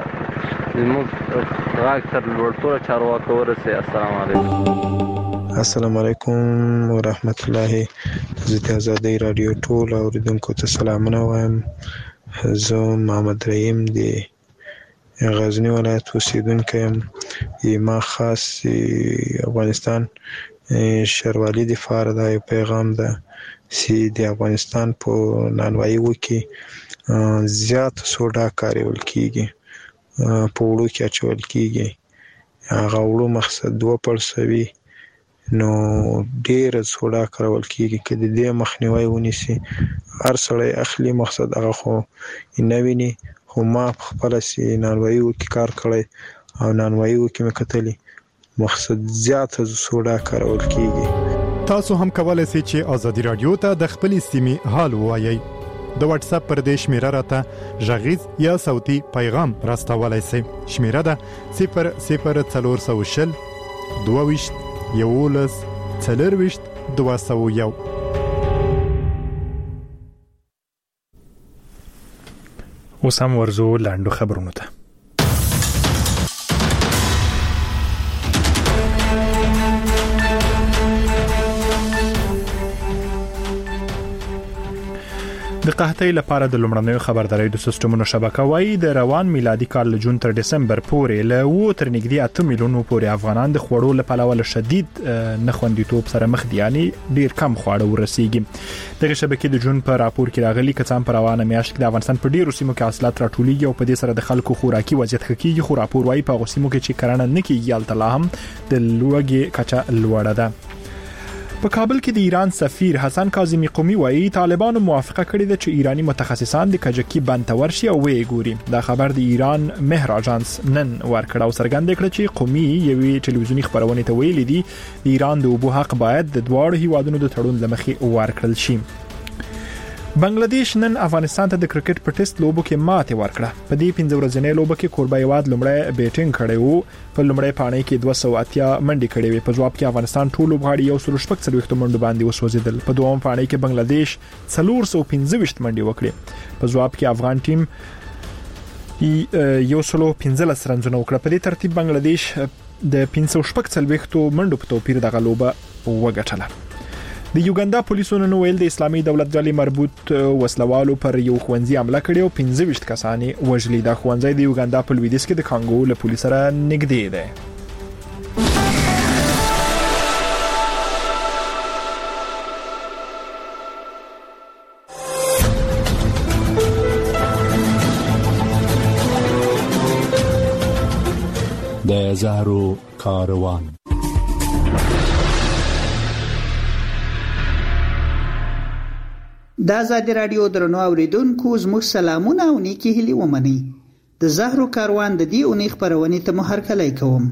زموږ غږ تر لوړتوره چارواکو ورسوي. السلام علیکم. السلام علیکم ورحمت الله. زه د ازادي راډیو ټول اوریدونکو ته سلامونه وایم. زه محمد رحیم دی غزنی ولایت اوسیدونکی یم. ما خاص افغانستان شروالي د فار دا پیغام ده چې د افغانستان په نانوایي وکي زیات سوډا کارول کیږي، په وړو کې اچول کیږي، هغه وړو مقصد دوه پرسوي، نو ډیر سوډا کارول کیږي. که د دې مخنیوي ونیسي هر سړی اخلي، مقصد هغه خو نه ویني. خو ما خپل سي نانوایي وکي کار کړی او نانوایي وکي مې کتلی مقصد زیات سوډا کارول کیږي. تاسو هم کولای شئ چې ازادي رادیو ته د خپل سیمې حال وایي. د واتس اپ پر دې شمیره راته غږیز یا صوتي پیغام راستولای شئ. شمیره ده صفر صفر څلور سوه شل دوه ویشت یولس څلور ویشت دوه سوه یو. اوس هم ورزو لاندو خبرونه ته. د قحطۍ لپاره د لومړنیو خبرداري د سیستمونو شبکه وايي د روان میلادي کال جون تر دسمبر پورې له و تر نږدې اته میلیونو پورې افغانان د خوړو لپاره ول شدید نخوندیتوب سره مخ دي، یعنی ډیر کم خواړه ورسیږي. دغه شبکې د جون په راپور کې راغلي کڅام پر روانه میاشت کې د افغانستان په ډیرو سیمو کې حاصلات راټولېږي او په دې سره د خلکو خوراکي وضعیت ښه کیږي، خو راپور وايي په هغه سیمو کې چې کرنه نه کیږي الته هم د لوږې کچه لوړه ده. په کابل کې د ایران سفیر حسن کاظمی قومي وایي طالبانو موافقه کړې ده چې ایرانی متخصصان د کجکی بند ته ورشي او وی ګوري. دا خبر د ایران مهر اژانس نن ورکړ او څرګند کړ چې قومي یوې ټلویزیونی خبرونه ته ویلي دي د ایران د اوبو حق باید د دواړو هیوادونو د تړون لمخې ورکړل شي. بنگلاديش نن افغانستان ته د کرکټ په ټیسټ لوبو کې ماته ورکړه. په دې پنځه ورځې لوبو کې کوربه هیواد لومړی بیټینګ کړی وو، په لومړی پاڼې کې دوه سوه اتیا منډې کړې وې، په جواب کې افغانستان ټول لوبغاړي یو سل شپږ څلوېښت منډو باندې وسوځیدل. په دویم پاڼې کې بنگلاديش څلور سوه پنځه ویشت منډې وکړې، په جواب کې افغان ټیم یو سل پنځلس رنزونه وکړه. په دې ترتیب بنگلاديش د پنځه سوه شپږ څلوېښت منډو په توپیر دغه لوبه وګټله. د یوګاندا پولیسو نن ویل د اسلامي دولت ډلې مربوط وسلوالو پر یو ښوونځي حمله کړې او پنځه ویشت کسان وژلي. دا ښوونځی د یوګاندا په لویدیځ کې د کانګو له پولیسو سره نږدې دی. د زهرو کاروان. د آزادی رادیو درنو اوریدونکو زموږ سلامونه او نیکی هیلې ومنئ. د زهرو کاروان د دې اونۍ خبرونه ته محرکلای کوم.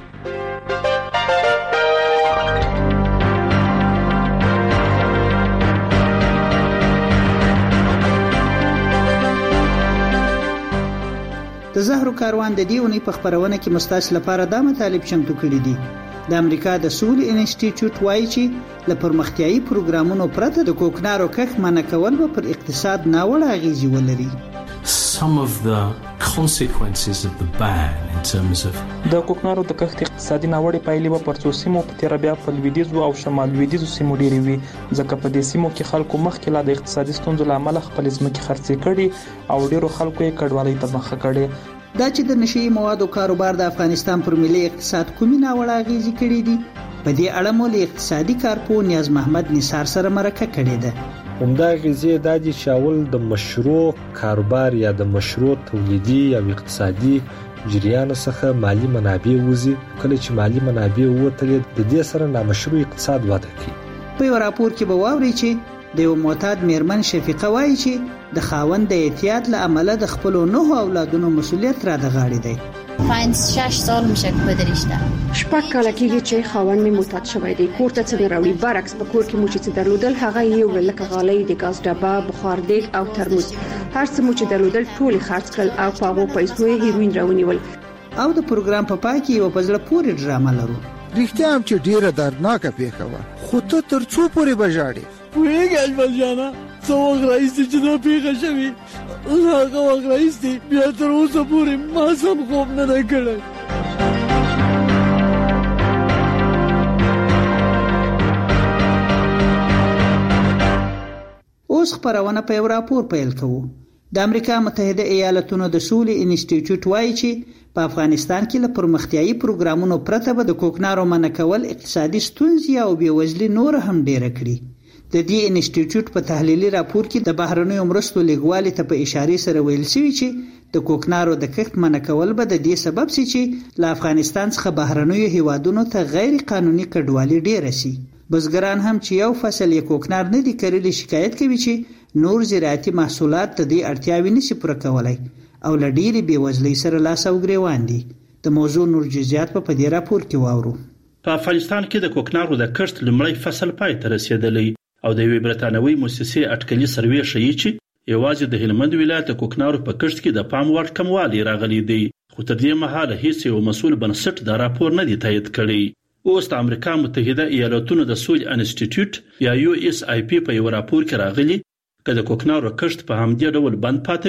د زهرو کاروان د دې اونۍ په خبرونه کې مستاس لپاره د مطالب چمتو کړي دي. د امریکا د سولې انسټیټیوټ وایي چې له پرمختیايي پروګرامونو پرته د کوکنارو کښت منع کول به پر اقتصاد ناوړه اغیزې ولري. Some of the consequences of the ban in terms of د کوکنارو د کښت اقتصادي ناوړه پایلې به پر څو سیمو په تیر بیا په لویدیځ او شمال لویدیځ سیمو ډېرې وي، ځکه په دې سیمو کې خلکو مخکې لا د اقتصادي ستونزو لامل خپل ځمکې خرڅې کړي او ډېرو خلکو یې کډوالۍ ته مخه کړي. دا چې د نشئی موادو کاروبار د افغانستان پر ملي اقتصاد کومې ناوړه اغیزې کړې دي، په دې اړه مو له اقتصادي کارپو نیاز محمد نثار سره مرکه کړې ده. همدا غیزې د دې شاول د مشروع کاروبار یا د مشروع تولیدي یا اقتصادي جریان څخه مالی منابع وزي، کله چې مالی منابع وته د دې سره نامشروع اقتصاد وده کوي. په یو راپور کې به واوري چې د یو معتاد میرمن شفیقه وایي چې د خاوند د احتیاط له عمله د خپل نه اولادونو مسولیت را د غاړې دی. پنځه شش سال میشه په دې رشته شپږ کاله کېږي چې خاوند می معتاد شوی دی، کور ته څه راوړي، برعکس په کور کې مو چې درلودل هغه یو لکه غالۍ، د غاز ډبه، بخار دیګ او ترموز، هر څه مو چې درلودل ټول خرڅ کړل او په هغه پیسو یې هیروین راونیول. او د پروګرام په پای کې یو پزله پورې ډرامه لرو. رښتیا هم چې ډیره دردناکه پیښه وه، خو ته تر څو پورې بجاړې؟ ویږه اجمل جانا څو وخت راځي چې دا پیښه شوي، هغه وخت راځي بیا تر اوسه پورې ما سم خوب نه دی کړی. اوس خبرونه په یو راپور پیل کوو. د امریکا متحده ایالاتونو د سولې انسټیټیوټ وایي چې په افغانستان کې له پرمختیايي پروګرامونو پرته به د کوکنارو منع کول اقتصادي ستونزې او بېوزلي نور هم ډېره کړي. د دې انسټیټیوټ په تحلیلي راپور کې د بهرنیو مرستو لیږوالي ته په اشاره سره ویل شوی چې د کوکنارو د کښت منع کول به د دې سبب شي چې له افغانستان څخه بهرنیو هیوادونو ته غیر قانوني کډوالي ډېره شي. بزګران هم چې یو فصل یې کوکنار نه دي کرلی شکایت کوي چې نور زراعتي محصولات د دې اړتیاوې نشي پوره کولای او له ډېرې بېوزلۍ سره لاس او ګریوان دي. د موضوع نور جزئیات په دې راپور کې واورو. په افغانستان کې د کوکنارو د کښت لومړی فصل پای ته رسیدلی او د یوې برتانوي مؤسسې اټکلي سروې ښیي چې یوازې د هلمند ولایت د کوکنارو په کښت کې د پام وړ کموالی راغلی دی، خو تر دې مهاله هیڅ یو مسؤل بنسټ دا راپور نه دی تایید کړی. اوس د امریکا متحده ایالاتونو د سولې انسټیټیوټ یا یو اس آی پی په یو راپور کې راغلی چې د کوکنارو کښت په همدې ډول بند پاتې وي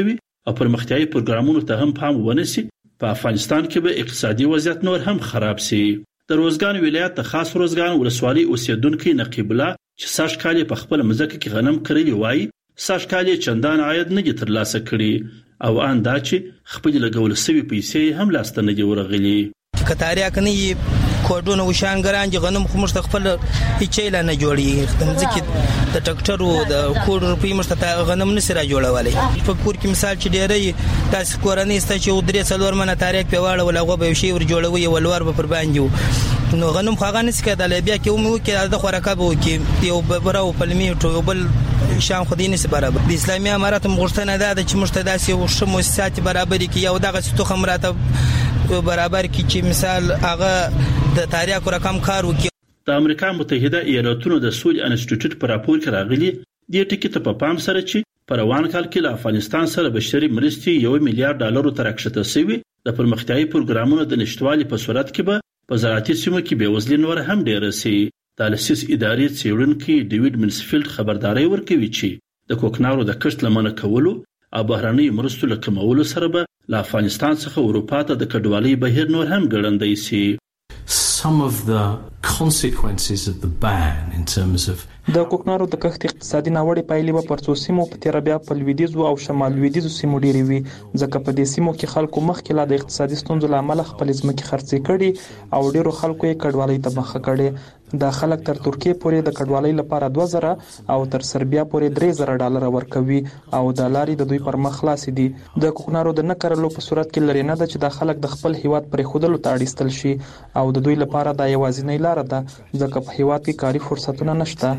او پرمختیايي پروګرامونو ته هم پام ونیسي په افغانستان کې به اقتصادي وضعیت نور هم خراب شي. د روزګان ولایت د خاص روزګان ولسوالۍ اوسیدونکو نقیب الله چې ساش کالي په خپل مزکه کې غنم کړی وای ساش کالي چندان عاید نه ترلاسه کړي او ان دا چې خپل لګول سوي پیسې هم لاسته نه ورغلي. کتاریا کني کوډونه وشانګران چې غنم خو مشت خپل هیڅ نه جوړي ځکه د ټکټرو د کوډ روپی مشت غنم نه سره جوړولای په کور کې مثال چې ډېرې تاسو کورنۍ ست چې ودرې څلور منه تاریخ په واړه ولغه به شی ور جوړوي ولور به پر باندې نو غنم خو غانې سکه د بیا کې مو کې د خوراکه بو کې یو براو پلمی ټو بل شان خو دیني سره برابر د اسلامي امارات مغشتنه ده چې مشتداسي او شمو سات برابر کې یو دغه ستو خمراته برابر کی چې مثال هغه د تاریخ رقم کار وکي. د امریکا متحده ایالاتونو د سولې انسټیټیوټ پر راپور کې راغلي د ټکی ته په پام سره چې په روان کال کې له افغانستان سره بشري مرستې یو میلیارډ ډالر تر راکښته شوی د پرمختیايي پروګرامونو د نشټوالي په صورت کې به په زراعتي سیمو کې بېوزلي نور هم ډېر شي. د لسیس ادارې څېړونکي ډیوډ منسفیلډ خبرداري ورکوي چې د کوکنارو د کښت لمنه کولو او بهرنۍ مرستو له کمولو سره به له افغانستان څخه اروپا ته د کډوالۍ بهیر نور هم ګړندی شي. Some of the consequences of the ban in terms of د کوکنارو د کښت اقتصادي ناوړه پایلې په پرڅو سیمو په تیر بیا په لویدیځو او شمال لویدیځو سیمو ډېری وي ځکه په دې سیمو کې خلکو مخکې لا د اقتصادي ستونزو لامل خپل ځمکې خرڅې کړي او ډېرو خلکو یې کډوالۍ ته مخه کړي. د خلک تر ترکیه پورې د کډوالۍ لپاره دوه زره او تر سربیا پورې درې زره ډالر ورکوي او د لارې د دوی پر مخ خلاص دي. د کوکنارو د نکرلو په صورت کې لري نه ده چې د خلک د خپل هیواد پر خودلو ته اړیستل شي او د دوی لپاره دا یوازینۍ لار ده ځکه په هیواد کې کاري فرصتونه نشته.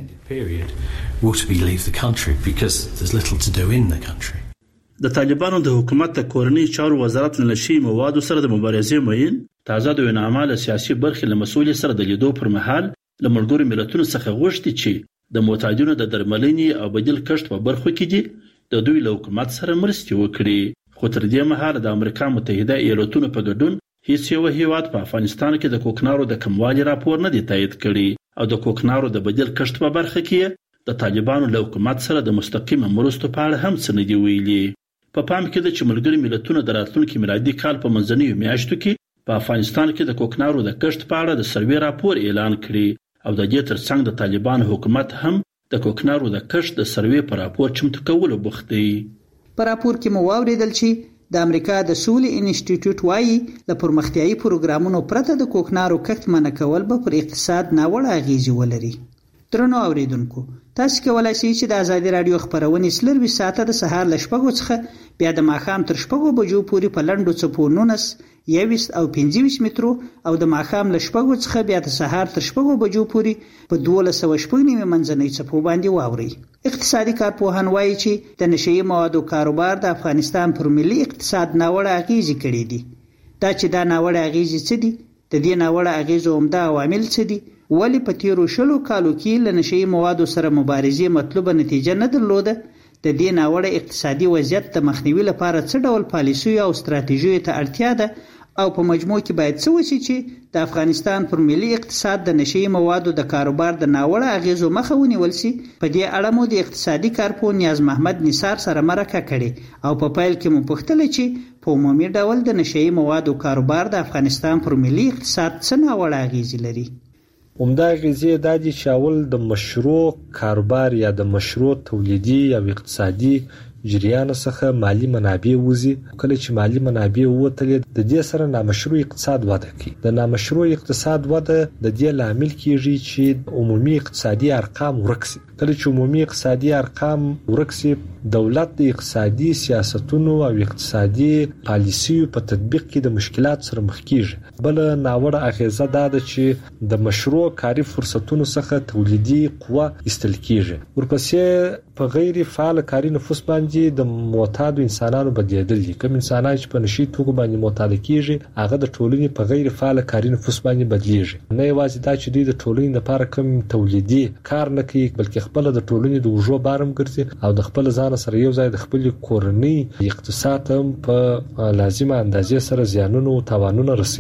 would be leave the country because there's little to do in the country. د طالبانو د حکومت د کورنۍ چارو وزارت له نشي موادو سره د مبارزې مین تازه د وینامال سیاسي برخې له مسؤلیت سره د لیدو پر مهال له ملګرو ملتونو څخه غوښتي چې د معتادینو د درملنې او بدیل کښت په برخو کې دي د دوی له حکومت سره مرستې وکړي. خو تر دې مهاله د امریکا متحده ایالاتونو په ګډون هیڅ یو هیواد په افغانستان کې د کوکنارو د کموالي راپور نه دی تایید کړی او د کوکنارو د بدیل کښت په برخه کې د طالبانو له حکومت سره د مستقیمه مرستو په اړه هم څه نه دی ویلي. په پام کې ده چې ملګري ملتونه د راتلونکي میلادي کال په منځنیو میاشتو کې په افغانستان کې د کوکنارو د کښت په اړه د سروې راپور اعلان کړي او د دې ترڅنګ د طالبان حکومت هم د کوکنارو د کښت د سروې په راپور چمتو کولو بوخت دی. په راپور کې مو واوریدل چې د امریکا د سولې انسټیټیوټ وايي د پرمختیايي پروګرامونو پرته د کوکنارو کښت منع کول به پر اقتصاد ناوړه اغیزې ولري. درنو اوریدونکو، تاسو کولای شئ چې د ازادي رادیو خبرونه سلوي ساعته د سهار ل شپږو څخه بیا د ماښام تر شپږو بجو پورې په لنډو څپو نونس یويس او پنځه ویشت مترو او د ماښام ل شپږو څخه بیا د سهار تر شپږو بجو پورې په دولس سوه شپږ نیمه منځنۍ څپو باندې واوري. اقتصادي کارپوهان وایي چې د نشئی موادو کاروبار د افغانستان پر ملي اقتصاد ناوړه اغیزې کړې دي. دا چې دا ناوړه اغیزې څه دي؟ د دې ناوړه اغیزو عمده عوامل څه دي؟ ولی په تیرو شلو کالو کې له نشئی موادو سره مبارزې مطلوبه نتیجه نه درلوده؟ د دې ناوړه اقتصادي وضعیت د مخنیوي لپاره څه ډول پالیسي او ستراتیژیو ته اړتیا ده او په مجموع کې باید څه وشي چې د افغانستان پر ملي اقتصاد د نشئی موادو د کاروبار د ناوړه اغیزو مخه ونیول شي؟ په دې اړه مو د اقتصادي کارپوه نیاز محمد نثار سره مرکه کړې او په پیل کې مو پوښتل چې په عمومي ډول د نشئی موادو کاروبار د افغانستان پر ملي اقتصاد څه ناوړه اغیزې لري. عمده اغیزې دا دي چې اول د مشروع کاروبار یا د مشروع تولیدي یا اقتصادي جریان څخه مالی منابع وزي. کله چې مالی منابع ووتلې د دې سره نامشروع اقتصاد وده کوي. د نامشروع اقتصاد وده د دې لامل کیږي چې عمومي اقتصادي ارقام ورکسي. کله چې عمومي اقتصادي ارقام ورکسي دولت د اقتصادي سیاستونو او اقتصادي پالیسیو په تطبیق کې د مشکلات سره مخ کیږي. بل ناوړه اغیزه دا ده چې د مشروع کاري فرصتونو څخه تولیدي قوه استل کیږي. ورپسې په غیر فعال کاري نفوس باندې د معتاد انسانانو بدلیدل دي. کوم انسانان چې په نشي توکو باندې معتاد کیږي هغه د ټولنې په غیر فعال کاري نفوس باندې بدلیږي. نه یوازې دا چې دوی د ټولنې لپاره کوم تولیدي کار نه کوي بلکې خپل د ټولنې د وژو بارم ګرځي او د خپل ځان سره یو ځای د خپل کورنۍ اقتصاد هم په لازمه اندازې سره زیانونو او تاوانونو رسي.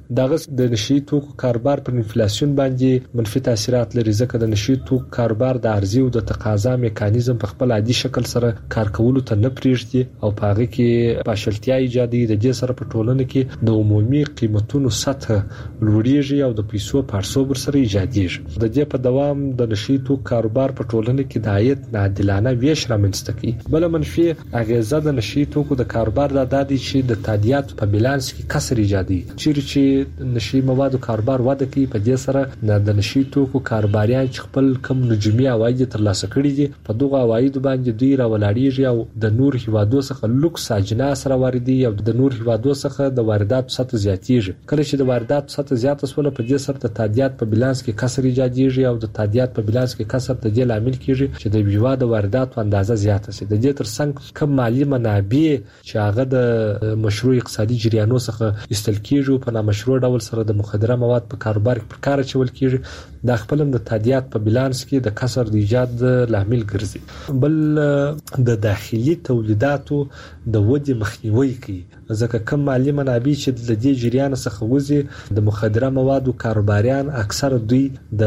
دغه د نشي توکو کاروبار پر انفلیسیون باندې منفي تاثیرات لري ځکه د نشي توکو کاروبار د عرضې او د تقاضا میکانیزم په خپل عادي شکل سره کار کولو ته نه پریږدي او په هغه کې پاشلتیا ایجادي د دې سره په ټولنه کې د عمومي قیمتونو سطح لوړیږي او د پیسو پارسوبر سره ایجادیږي د دې په دوام د نشي توکو کاروبار په ټولنه کې د عاید ناعادلانه ویش رامنځته کوي. بل منفي اغیزه د نشي توکو د کاروبار د دادي چې د تادیات په بیلانس کې کسر ایجادي چیرې چې نشي موادو کاروبار وده کوي په دې سره د نشي توکو کاروباریان چې خپل کم نجومي عواید ترلاسه کړي دي په دغه عواید باندې دوی راولاړيږي او د نور هیوادو څخه لوکس اجناس راوړي او د نور هیوادو څخه د واردات سطح زیاتیږي. کله چې د واردات سطح زیات شول په دې سره د تادیات په بیلانس کې کسر ایجادیږي او د تادیات په بیلانس کې کسر د دې لامل کیږي چې د هیواد وارداتو اندازه زیاته شي. د دې ترڅنګ کم مالی منابع چې هغه د مشروع اقتصادي جریانو څخه استل کیږي په نامشروع ډول سره د مخدره مواد په کاروبار کې پر کار چول کیږي د خپل د تادیات په بیلانس کې د کسر د ایجاد لامل ګرځي. بل د داخلي تولیداتو د ودی مخنیوي کوي ځکه کم مالی منابع چې د دې جریان څخه وځي د مخدره موادو کاروباریان اکثر دوی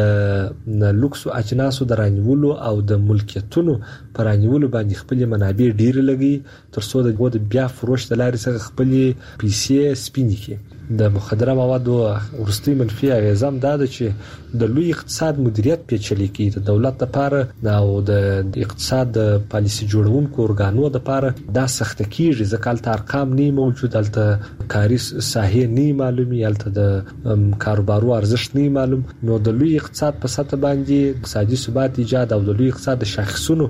د لوکس اجناسو درانیولو او د ملکیتونو پرانیولو باندې خپل منابع ډیر لګي ترڅو د غوډ بیا فروش د لارې څخه خپل پیسې سپینې کړي. د مخدره موادو ورستي منفي اغیزه هم ده چې د لوی اقتصاد مدیریت پیچلې کوي د دولت لپاره او د اقتصاد پالیسي جوړونکو ارګانو لپاره دا سخت کیږي ځکه تل ارقام نه موجود الته کاري ساحه نه معلومي الته د کاروبارو ارزښت نه معلوم نو د لوی اقتصاد په سطح باندې اقتصادي ثبات ایجاد او د لوی اقتصاد شاخصونو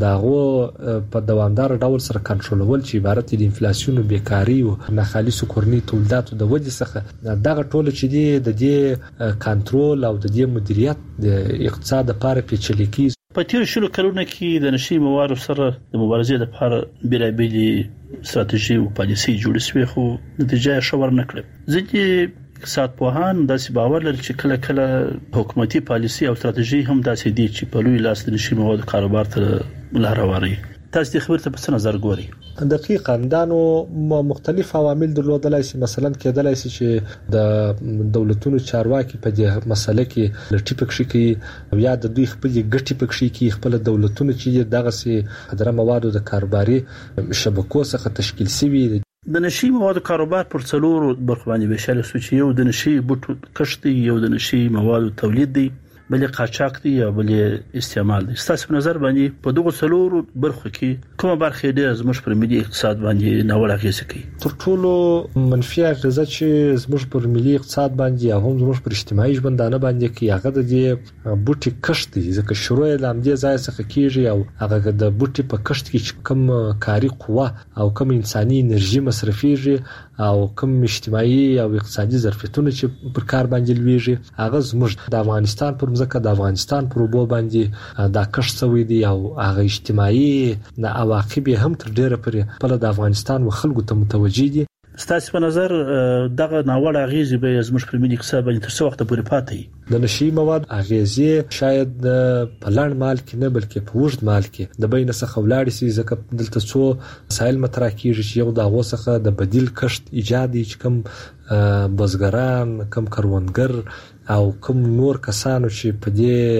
دغه په دوامدار ډول سره کنټرولول چې عبارت دي انفلیسیون او بیکاری او ناخالص کورنی تولیداتو د وجې څخه دغه ټول چې دی د دې کنټرول او د دې مدیریت د اقتصاد لپاره پیچلې کیږي. په تیر شلو کلونو کې د نشي موادو سره د مبارزې لپاره بیلابېلې ستراتیژي او پالیسي جوړې شوې خو نتیجه یې شور نه کړې. ځکه اقتصاد پوهان داسې باور لري چې کله کله حکومتي پالیسي او ستراتیژي هم داسې دي چې په لوی لاس د نشي موادو کاروبار ته لار هواري. تاسو د خبرته په څه نظر ګورئ؟ دقیقاً دانو مختلف عوامل درلودلای شي مثلا کېدلای شي چې د دولتونو چارواکي په دې مسله کې لټي پکښي کوي یا د دوی خپل ګټي پکښي کوي خپل دولتونو چې دغه سي خدره موادو د کاروباري شبکو څخه تشکیل شوی. د نشي موادو کاروبار پر څلورو برخو باندې ویشل شوی یو د نشي بوټو کښت یو د نشي موادو تولید دی بلې قاچاق دی او بلې استعمال دی. ستاسو په نظر باندې په دغه څلورو برخو کې کومه برخه ډېر زموږ پر ملي اقتصاد باندې ناوړه اغیزه کوي؟ تر ټولو منفي اغیزه چې زموږ پر ملي اقتصاد باندې او هم زموږ پر اجتماعي ژوندانه باندې کوي هغه د دې بوټي کښت دی ځکه شروع یې لامدې ځای څخه کیږي او هغه د بوټي په کښت کې کم کاري قوه او کم انساني انرژي مصرفيږي او کم اجتماعي او اقتصادي ظرفیتونه چې پر کار باندې لويږي هغه زموږ د افغانستان پر ځکه د افغانستان پر وبو باندې دا کښت شوی دی او هغه اجتماعي نه عواقب هم تر ډیره پرې په د افغانستان و خلکو ته متوجي دي. ستاسو په نظر دغه ناوړه اغیزې به زموږ پر ملي اقتصاد باندې تر څو وخت پورې پاتې د نشي مواد اغیزې شاید په لړ مال کې نه بلکې په وژد مال کې د بین څخه ولاړ شي ځکه دلته څو مسایل مطرح کیږي چې یو د غوسخه د بدیل کښت ایجاد چې کوم بزګران کم کروندګر او کوم نور کسانو چې په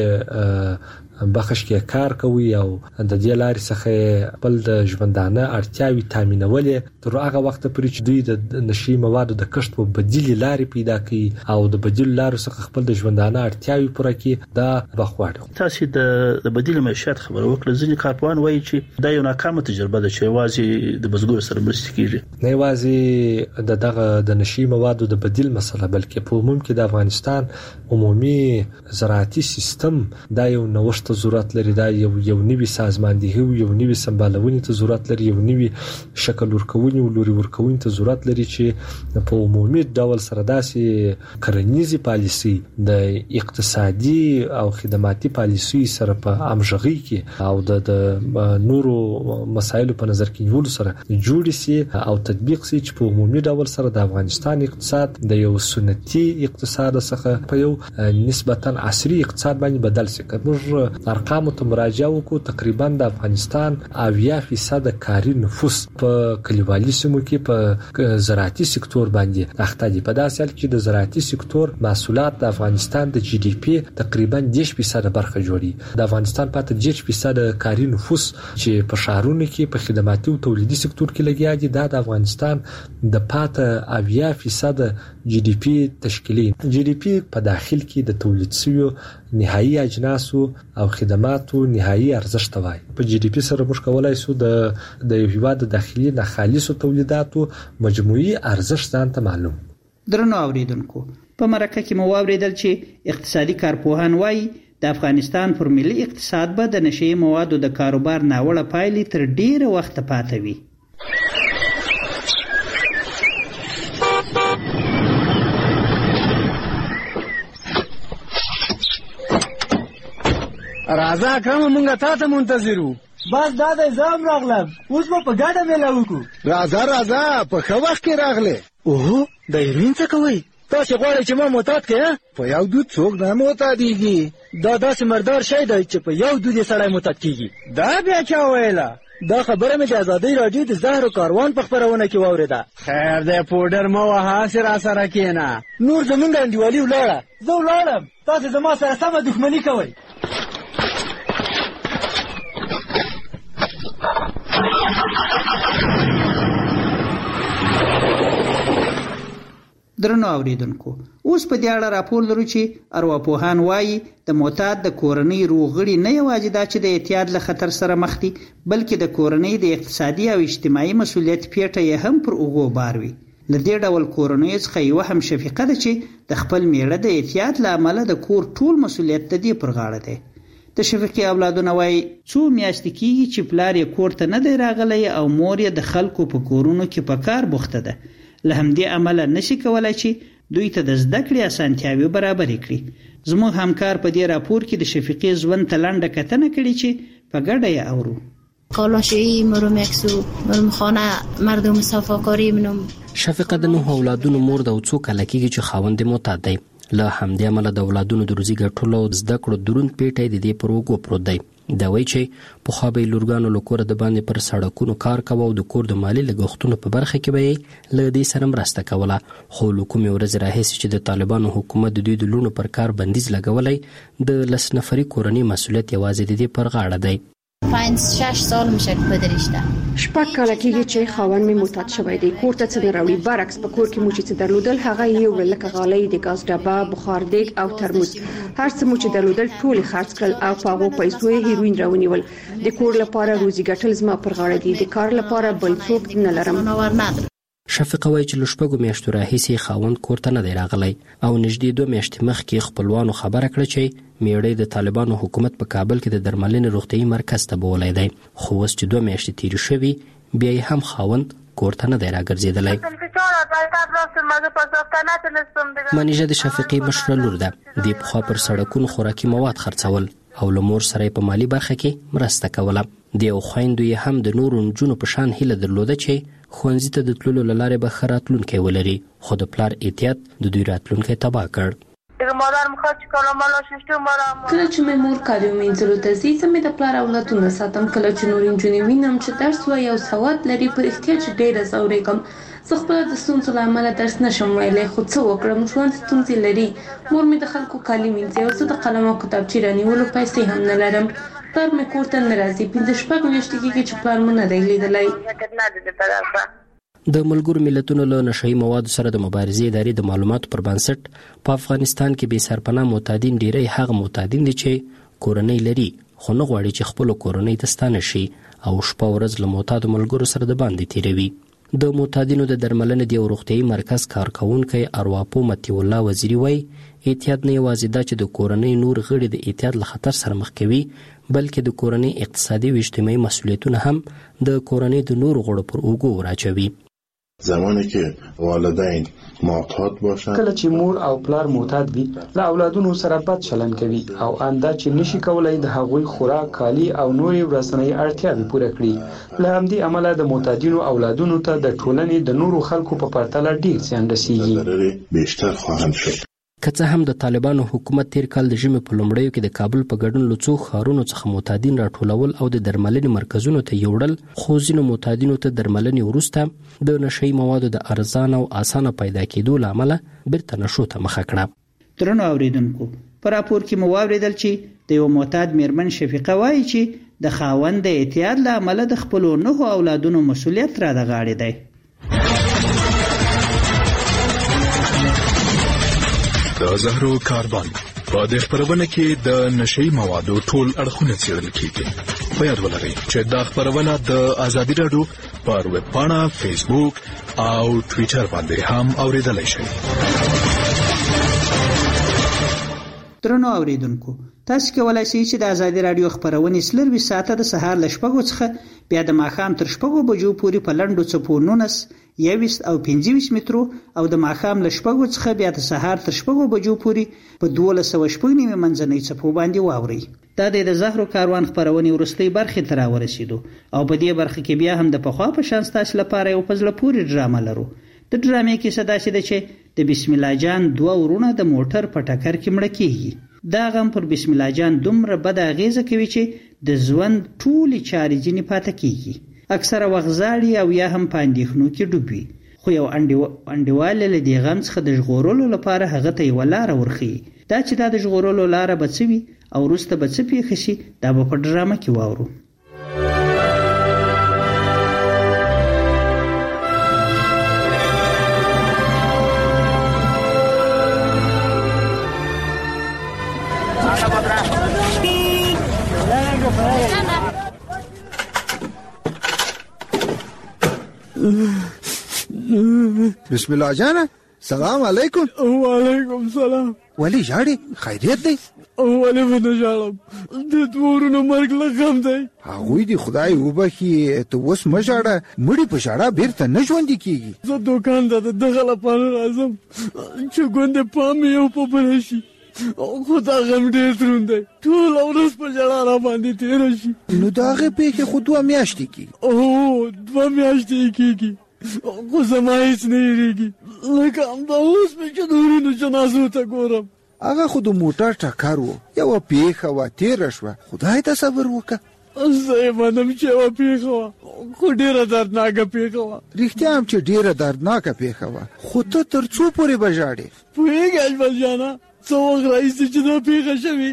دې بخش کې کار کوي او د دې لارې څخه خپل د ژوندانه اړتیاوي تامینولې تر هغه وخت پورې چې دوی د نشي موادو د کښت په بدیل لارې پیدا کوي او د بدیل لارو څخه خپل د ژوندانه اړتیاوي پوره کوي دا بخواړه. تاسو د بدیل معیشت خبره وکړه ځینې کارپوهان وایي چې دا یو ناکامه تجربه ده چې واځي د بزګر سره مرسته کیږي نه واځي د دغه د نشي موادو د بدیل مسله بلکې په عموم کې د افغانستان عمومي زراعتي سیستم دا یو نوښت ته ضرورت لري دا یو یو نوي سازماندهي یو نوي سمبالونې ته ضرورت لري یو نوي شکل ورکونې او لوري ورکونې ته ضرورت لري چې په عمومي ډول سره داسې کرنیزي پالیسي د اقتصادي او خدماتي پالیسي سره په امژغي کې او د نورو مسایلو په نظر کې نیول سره جوړ شي او تطبیق شي چې په عمومي ډول سره د افغانستان اقتصاد د یو سنتي اقتصاد څخه په یو نسبتا عصري اقتصاد باندې بدل شي. موږ ارقامو ته مراجعه وکړو تقریبا د افغانستان اویا فیصد کاري نفوس په کلیوالي سیمو کې په زراعتي سکتور باندې اخته دي. په داسې حال کې د زراعتي سکتور محصولات د افغانستان د جی ډي پی تقریبا دیش فیصد برخه جوړي. د افغانستان پاتې دیش فیصد کاري نفوس چې په شهرونو کې په خدماتي او تولیدي سکتور کې لګیا دي دا د افغانستان د پاتې اویا فیصد جی ډي پی تشکیلي. جی ډي پی په داخل کې د تولید شویو نهایی اجناسو او خدماتو نهایی ارزښت وای. په جی ډي پی سره موږ کولای شو د د هیواد داخلي نه خالصو تولیداتو مجموعي ارزښت ځان ته معلوم. درنو اوریدونکو په مرکه کې مو اوریدل چې اقتصادي کارپوهان وایي د افغانستان پر ملي اقتصاد به د نشئی موادو د کاروبار ناوړه پایلې تر ډیره وخت پاتې وي. راځه اکرم مونږه تا ته منتظر وو. بس دا د ځام راغلم اوس به په ګډه میله وکړو. راځه راځه په ښه وخت کې راغلې. اوهو د هیروین څه کوئ؟ تاسې غواړئ چې ما معتاد کړې؟ په یو دود څوک نه معتادېږي. دا داسې مردار شی دی چې په یو دود یې سړی معتاد کېږي. دا بیا چا ویله؟ دا خبره مې د ازادۍ راډیو د زهرو کاروان په خپرونه کې واورېده. خیر دی پوډر مه وهه هسې راسره کښېنه. نور زمونږ انډیوالي ولاړه. زه ولاړم تاسې زما سره سمه دښمني کوئ. درنو اوریدونکو اوس په دې اړه راپور لرو چې ارواپوهان وایي د معتاد د کورنۍ روغړي نه یوازې دا چې د اعتیاد له خطر سره مخ دي بلکې د کورنۍ د اقتصادي او اجتماعي مسولیت پیټه یې هم پر اوږو بار وي. له دې ډول کورنۍ څخه یوه هم شفیقه ده چې د خپل میړه د اعتیاد له امله د کور ټول مسولیت د دې پر غاړه دی. د شفیقې اولادونه وایي څو میاشتې کېږي چې پلار یې کور ته نه دی راغلی او مور یې د خلکو په کورونو کې په کار بوخته ده. له همدې امله نشي کولای چې دوی ته د زده کړې اسانتیاوې برابرې کړي. زموږ همکار په دې راپور کې د شفیقې ژوند ته لنډه کتنه کړې چې په ګډه یې اورو. کالاشویی مرو مکسو مرم خانه مردم صفاکاری منم. شفیقه د نوح اولادونو مور د څو کاله کېږي چې خاوند معتاد دی. له همدې امله د اولادونو د روزي ګټلو او زده کړو دروند پیټی د دې پر اوږو پروت دی. دا وایي چې پخوا به یې لورګانو له کوره د باندې پر سړکونو کار کوه او د کور د مالي لګښتونو په برخه کې به یې له دې سره مرسته کوله. خو له کومې ورځې راهیسې چې د طالبانو حکومت د دوی د لوڼو پر کار بندیز لګولی د لس نفري کورنۍ مسؤلیت یوازې د دې پر غاړه دی. پنج شش سال میشه که پدرشته شپږ کاله کېږي چې خاوند مې معتاد شوی دی. کور ته څه نه راوړي. برعکس په کور کې مو چې څه درلودل هغه یې یوړل لکه غالۍ د ګاز ډبه بخار دیګ او ترموز. هر څه مو چې درلودل ټول یې خرڅ کړل او په هغو پیسو یې هیروین راونیول. د کور لپاره روزي ګټل زما پر غاړه دي. د کار لپاره بل څوک نه لرم. شفیقه وایي چې له شپږو میاشتو راهیسې خاوند کور ته نه دی راغلی او نږدې دوه میاشتې مخکې خپلوانو خبره کړه چې میړی د طالبانو حکومت په کابل کې د درملنې روغتیايي مرکز ته بولی دی. خو اوس چې دوه میاشتې تېرې شوي بیا یې هم خاوند کور ته نه دی راګرځېدلی. منیژه د شفیقې مشره لور ده. دې پخوا پر سړکونو خوراکي مواد خرڅول او له مور سره په مالی برخه کې مرسته کوله. د یو خویندو یې هم د نورو نجونو په شان هیله درلوده چې ښوونځي ته د تللو له لارې به ښه راتلونکی ولري. خو د پلار احتیاط د دوی راتلونکی تباه کړ. کله چې مې مور کالي ومینځلو ته ځي زه مې د پلار اولادونه ساتم. کله چې نور نجونې وینم چې درس وایي او سواد لري په رښتیا چې ډېره ځورېږم. زه خپله د ستونزو له امله درس نشم ویلی خو څه وکړم ژوند ستونزې لري. مور مې د خلکو کالي مینځي او زه د قلم او کتابچې رانیولو پیسې هم نه لرم. پلار مې کور ته نه راځي. پنځه شپږ میاشتې کېږي چې پلار مې نه دی لیدلی. د ملګرو ملتونو له نشئی موادو سره د مبارزې ادارې د معلوماتو پر بنسټ په افغانستان کې بې سرپناه معتادین ډیری هغه معتادین دي چې کورنۍ لري خو نه غواړي چې خپل کورنۍ ته ستانه شي او شپه ورځ له معتادو ملګرو سره د باندې تیروي. د معتادینو د درملنې د روغتیايي مرکز کارکونکي ارواپو متي الله وزیری وایي احتیاط نه یوازې دا چې د کورنۍ نور غړي د احتیاط له خطر سره مخ کوي بلکې د کورنۍ اقتصادي او اجتماعي مسؤلیتونه هم د کورنۍ د نور غړو پر اوږو وراچوي. زمانی که والدین معتاد باشند کله چې مور او پلار معتاد وي له اولادونو سره بد چلند کوي او انده چې نشي کولای د هغوی خوراک کالی او نوري ورځنی اړتیاوې پوره کړي. له همدې امله د معتادینو اولادونو ته د ټولنې د نورو خلکو په پرتله ډیر زیان رسیږي. بیشتر خواهند شد. که څه هم د طالبانو حکومت تیر کال د ژمي په لومړیو کې د کابل په ګډون له څو ښارونو څخه معتادین راټولول او د درملنې مرکزونو ته یوړل، خو ځینو معتادینو ته درملنې وروسته د نشهیي موادو د ارزان او اسانه پیدا کېدو له امله بیرته نشو ته مخه کړه. درنو اوریدونکو، په راپور کې مو واورېدل چې د یو معتاد میرمن شفیقه وایي چې د خاوند د اعتیاد له امله د خپلو نهو اولادونو مسؤلیت را د غاړې دی. د زهرو کاربن په دې خبرونه کې د نشهیي موادو ټول اړخونه څېړل کیږي. په یاد ولرئ چې دا خبرونه د ازادي راډیو پر ویب پاڼه، فیسبوک او ټویټر باندې هم اوریدلای شئ. درنو اوریدونکو، تاسو کولای شئ چې د ازادي راډیو خبرونه سلروي ساعته د سهار ل شپږو څخه بیا د ماښام تر شپږو بجو پورې په لنډو څپو نولس، یویس او پنځه ویشت مترو او د ماښام له شپږو څخه بیا د سهار تر شپږو بجو پورې په دولس سوه شپږ نیمې منځنۍ څپو باندې واورئ. دا د زهرو کاروان خبرونې وروستۍ برخې ته راورسېدو او په دې برخه کې بیا هم د پخوا په شان ستاسو لپاره یو په زړه پورې ډرامه لرو. د ډرامې کیسه داسې ده چې د بسم الله جان دوه ورونه د موټر په ټکر کې مړه کېږي. دا غم پر بسم الله جان دومره بد اغیزه کوي چې د ژوند ټولې چارې ځینې پاتې کېږي. اکثره وخت زاړي او یا هم په اندېښنو کې ډوب وي، خو یو انډیواله له دې غم څخه د ژغورلو لپاره هغه ته یوه لاره ورښیي. دا چې دا د ژغورلو لاره به څه وي او وروسته به څه پېښه شي، دا به په ډرامه کې واورو. بسم الله جانا، سلام علیکم. وعلیکم سلام. ولی ژاړې؟ خیریت دی؟ ولې به نه ژاړم، د دوه ورونو مرګ له غم دی. هغوی دې خدای وبخي، ته اوس مه ژاړه، مړي په ژړا بیرته نه ژوندي کېږي. زه دوکان ته د دغه لپاره راځم چې ګوندې پام مې یو په بله شي، خو دا غم ډېر دروند دی، ټوله ورځ په ژړا را باندې تېره شي. نو د هغې پېښې خو دوه میاشتې کېږي. او دوه میاشتې یې کېږي، خو زما هېڅ نه هېرېږي، لکه همدا اوس مې چې د ورونو جنازو ته ګورم. هغه خو د موټر ټکر و، یوه پېښه وه، تېره شوه، خدای ته صبر وکړه. زه یې منم چې یوه پېښه وه، خو ډېره دردناکه پېښه وه. رښتیا هم چې ډېره دردناکه پېښه وه، خو ته تر څو پورې به ژاړې؟ پوهېږې اجمل جانه، څه وخت راهیسې چې دا پېښه شوې،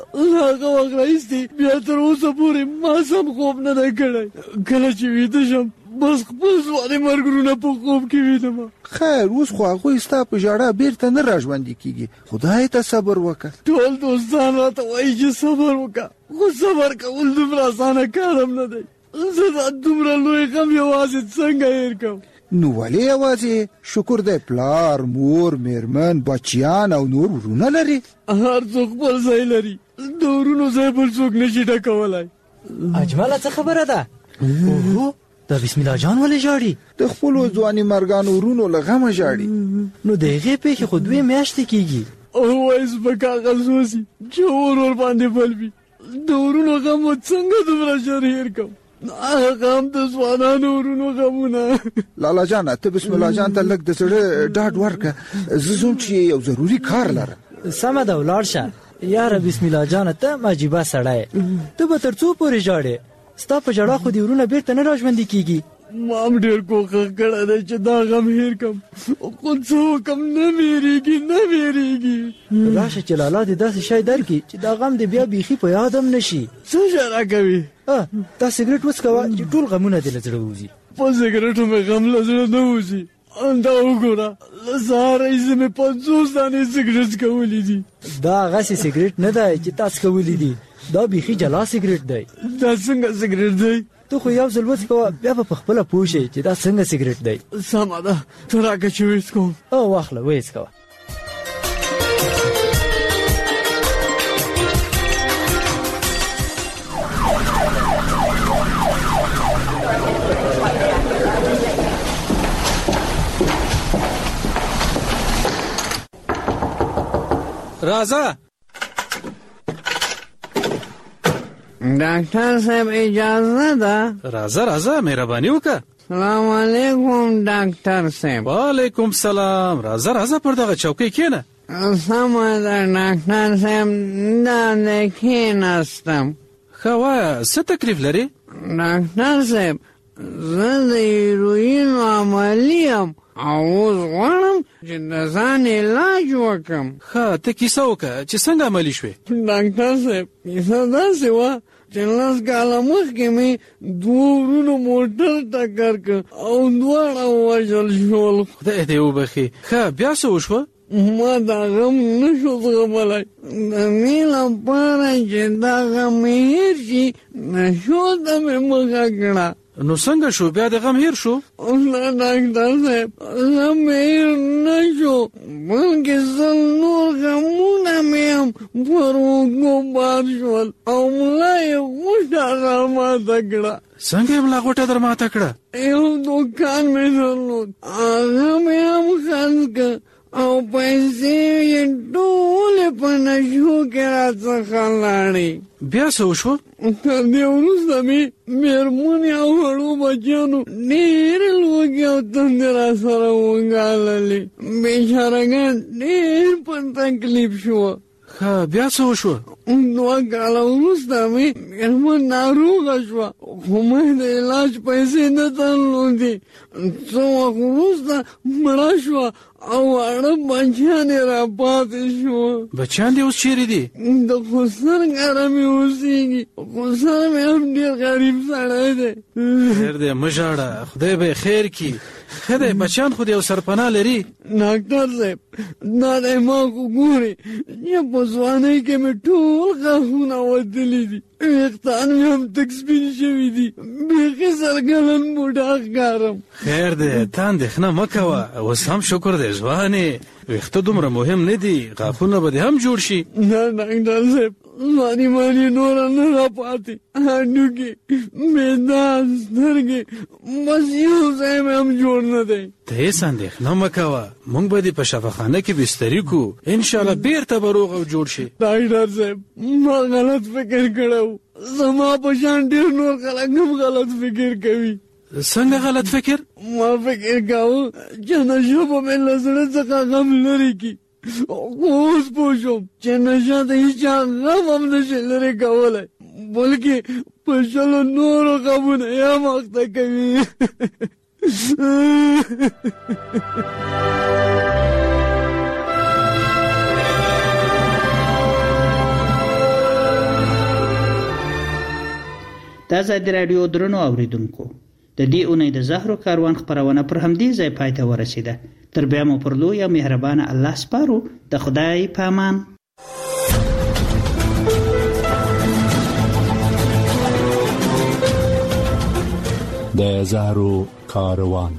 هغه وخت راهیسې بیا تر اوسه پورې ما سم خوب نه دی کړی. کله چې ویده شم بس خپل ځواني مرګونه په خوب کې وینم. خیر، اوس خو هغوی ستا په ژړا بیرته نه راژوندي کېږي، خدای ته صبر وکړه. ټول دوستان راته وایي چې صبر وکړه، خو صبر کول دومره اسانه کار هم نه دی. زه دا دومره لوی غم یوازې څنګه هېر کړم؟ نو ولې یوازې؟ شکر دی پلار، مور، میرمن، بچیان او نور ورونه لري. هر څوک خپل ځای لري، د ورونو ځای بل څوک نشي ډکولی. اجمله څه خبره ده؟ اوهو، دا بسم الله جان ولې ژاړي؟ د خپلو ځواني مرګانو ورونو له غمه ژاړي. نو د هغې پېښې خو دوې میاشتې کېږي. وایس به کاغذ وسي چې اور ور باندې بل وي، د ورونو غم به څنګه دومره ژر هېر کړم؟ هغه هم د ځوانانو ورونو غمونه. لالا جانه، ته بسم الله جان ته لږ د زړه ډاډ ورکړه، زه ځم چې یو ضروري کار لرم. سمه ده، ولاړ شه. یاره بسم الله جانه، ته عجیبه سړی، ته به تر څو پورې ژاړې؟ ستا په ژړا خو دې ورونه بیرته نه راژوندي کېږي. ما هم ډېر کوښښ کړی دی چې دا غم هېر کړم، خو څه وکړم، نه مې هېرېږي، نه مې هېرېږي. راشه چې لالا دې داسې شی درکړي چې دا غم دې بیا بیخي په یاد هم نه شي. څه شی راکوي؟ دا سګرټ وڅکوه چې ټول غمونه دې له زړه ووځي. په سګرټو مې غم له زړه نه وځي. دا وګوره، له سهار راهیسې مې پنځوس دانې سګرټ څکولي دي. دا هغسې سګرټ نه دی چې تا څکولي دي، دا بیخي جلا سګرټ دی. دا څنګه سګرټ دی؟ ته خو یو ځل وڅکوه، بیا به په خپله پوه شې چې دا څنګه سګرټ دی. سمه ده، ته راکړه چې وڅکوم. او واخله، وڅکوه. راځه. ډاکټر صاحب اجازه ده؟ راځه راځه، مهرباني وکړه. سلام علیکم ډاکټر صاحب. وعلیکم سلام. راځه راځه، پر دغه چوکۍ کښېنه. سمه ده ډاکټر صاحب داسې کښېناستم. ښه وایه څه تکلیف لرې؟ ډاکټر صاحب زه د هیروینو عملي یم او اوس غواړم چې د ځان علاج وکړم. ښه ته کیسه وکړه چې څنګه عملي شوې؟ ډاکټر صاحب کیسه داسې وه چې لس کاله مخکې مې دوه ورونو موټر ټکر کړ او دواړه ووژل شول. خدای دې وبخي. ښه بیا څه وشوه؟ ما دا غم نشو زغملی. د دې لپاره چې دا غم مې هېر شي نشو ته مې مخه کړه. نو څنګه شو بیا د غم هېر شو؟ نه ډاکټر صاحب غم مې هېر نه شو بلکې سل نور غمونه مې هم پر اوږو بار شول او ملا یې غوټه راماته کړه. څنګه یې ملا غوټه در ماته کړه؟ یو دوکان مې درلود هغه مې هم خرڅ کړ او پیسې یې ټولې په نشو کې راڅخه لاړې. بیا څه وشوه؟ تر دې وروسته مې مېرمنې او وړو بچیانو ډېرې لوږې او تندې راسره وګاللې. بېچارهګان ډېر په تکلیف شوه. ښه بیا څه وشوه؟ دوه کاله وروسته مې مېرمن ناروغه شوه خو مې د علاج پیسې نه درلودې. څو وخت وروسته مړه شوه او واړه بچیان یې راپاتې شوه. بچیان دې اوس چیرې دي؟ د خسر کره مې اوسېږي. خسر مې هم ډېر غریب سړی دی. خیر دی مه ژاړه خدای به یې خیر کړي. ښه دی بچیان خو د یو سرپناه لري. ډاکټر صاحب دا دی ما خو ګورې چې په ځوانۍ کې مې ټول غاښونه وتلي دي ویښتان مې هم تک سپین شوي دي بیخي سرګلن بوډا ښکارم. خیر دی ته اندېښنه مه کوه اوس هم شکر دی ځوانې ویښته دومره مهم نه دي غاښونه به دې هم جوړ شي. نه ډاکټر صاحب ځواني ماني نوره نه راپاتې هډوکي معده سترګې بس یو ځای مې هم جوړ نه دی. ته هېڅ اندېښنه مه کوه موږ به دې په شفاخانه کې بستري کړو انشاءالله بېرته به روغ او جوړ شي. ډاکټر صاحب ما غلط فکر کړی و زما په شان ډېر نور خلک هم غلط فکر کوي. څنګه غلط فکر؟ ما فکر کاوه چې نشه به مې له زړه څخه غم لرې کړي خو اوس پوه شوم چې نشه د هېچا غم هم نشي لرې کولی بلکې په شلو نورو غمونه یې هم اخته کوي. د ازادي راډیو درنو اوریدونکو د دې اونۍ د زهرو کاروان خپرونه پر همدې ځای پای ته ورسېده. تر بیا مو پر لوی او مهربانه الله سپارو. د خدای په امان. د زهرو کاروان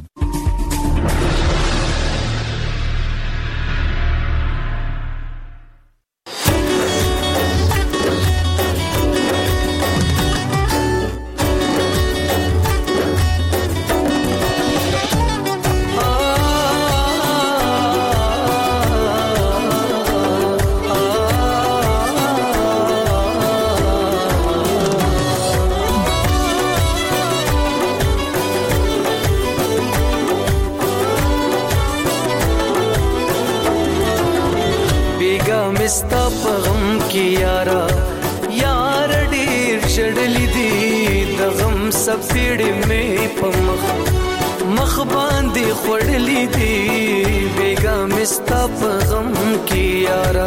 ستا په غم کې یارا یار ډېر چړلې دي د غم سپېړې مې په مخ مخ باندې خوړلې دي بیګا مې ستا په غم کې یارا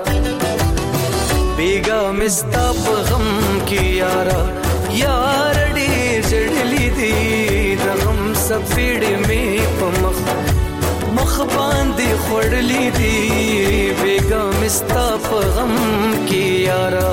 بیګا مې ستا په غم کې یارا یار ډېر چړلې دي د غم سپېړې مې په مخ مخ باندې خوړلې دي بیګا مې ستا په غم کې یارا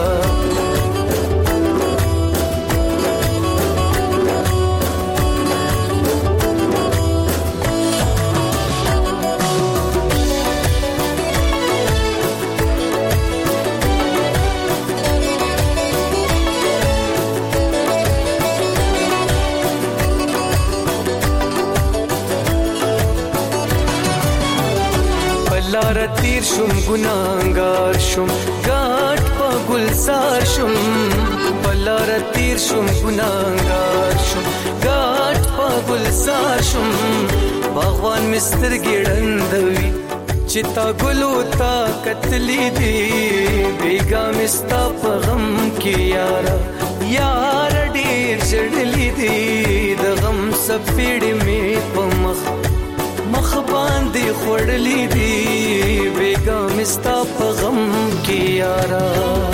لار تیر شم ګناهګار شم ګاټ په ګلزار شم بلار تیر شم ګناهګار شم ګاټ په ګلزار شم باغوان مستر ګړندوي چې تا ګلو تا کتلی دی بیګا مستا په غم کې یارا یار ډیر جړلی دی د غم سپېړې مې په مخ مخ باندې خړلې دی بیګا مستا په غم کې یارا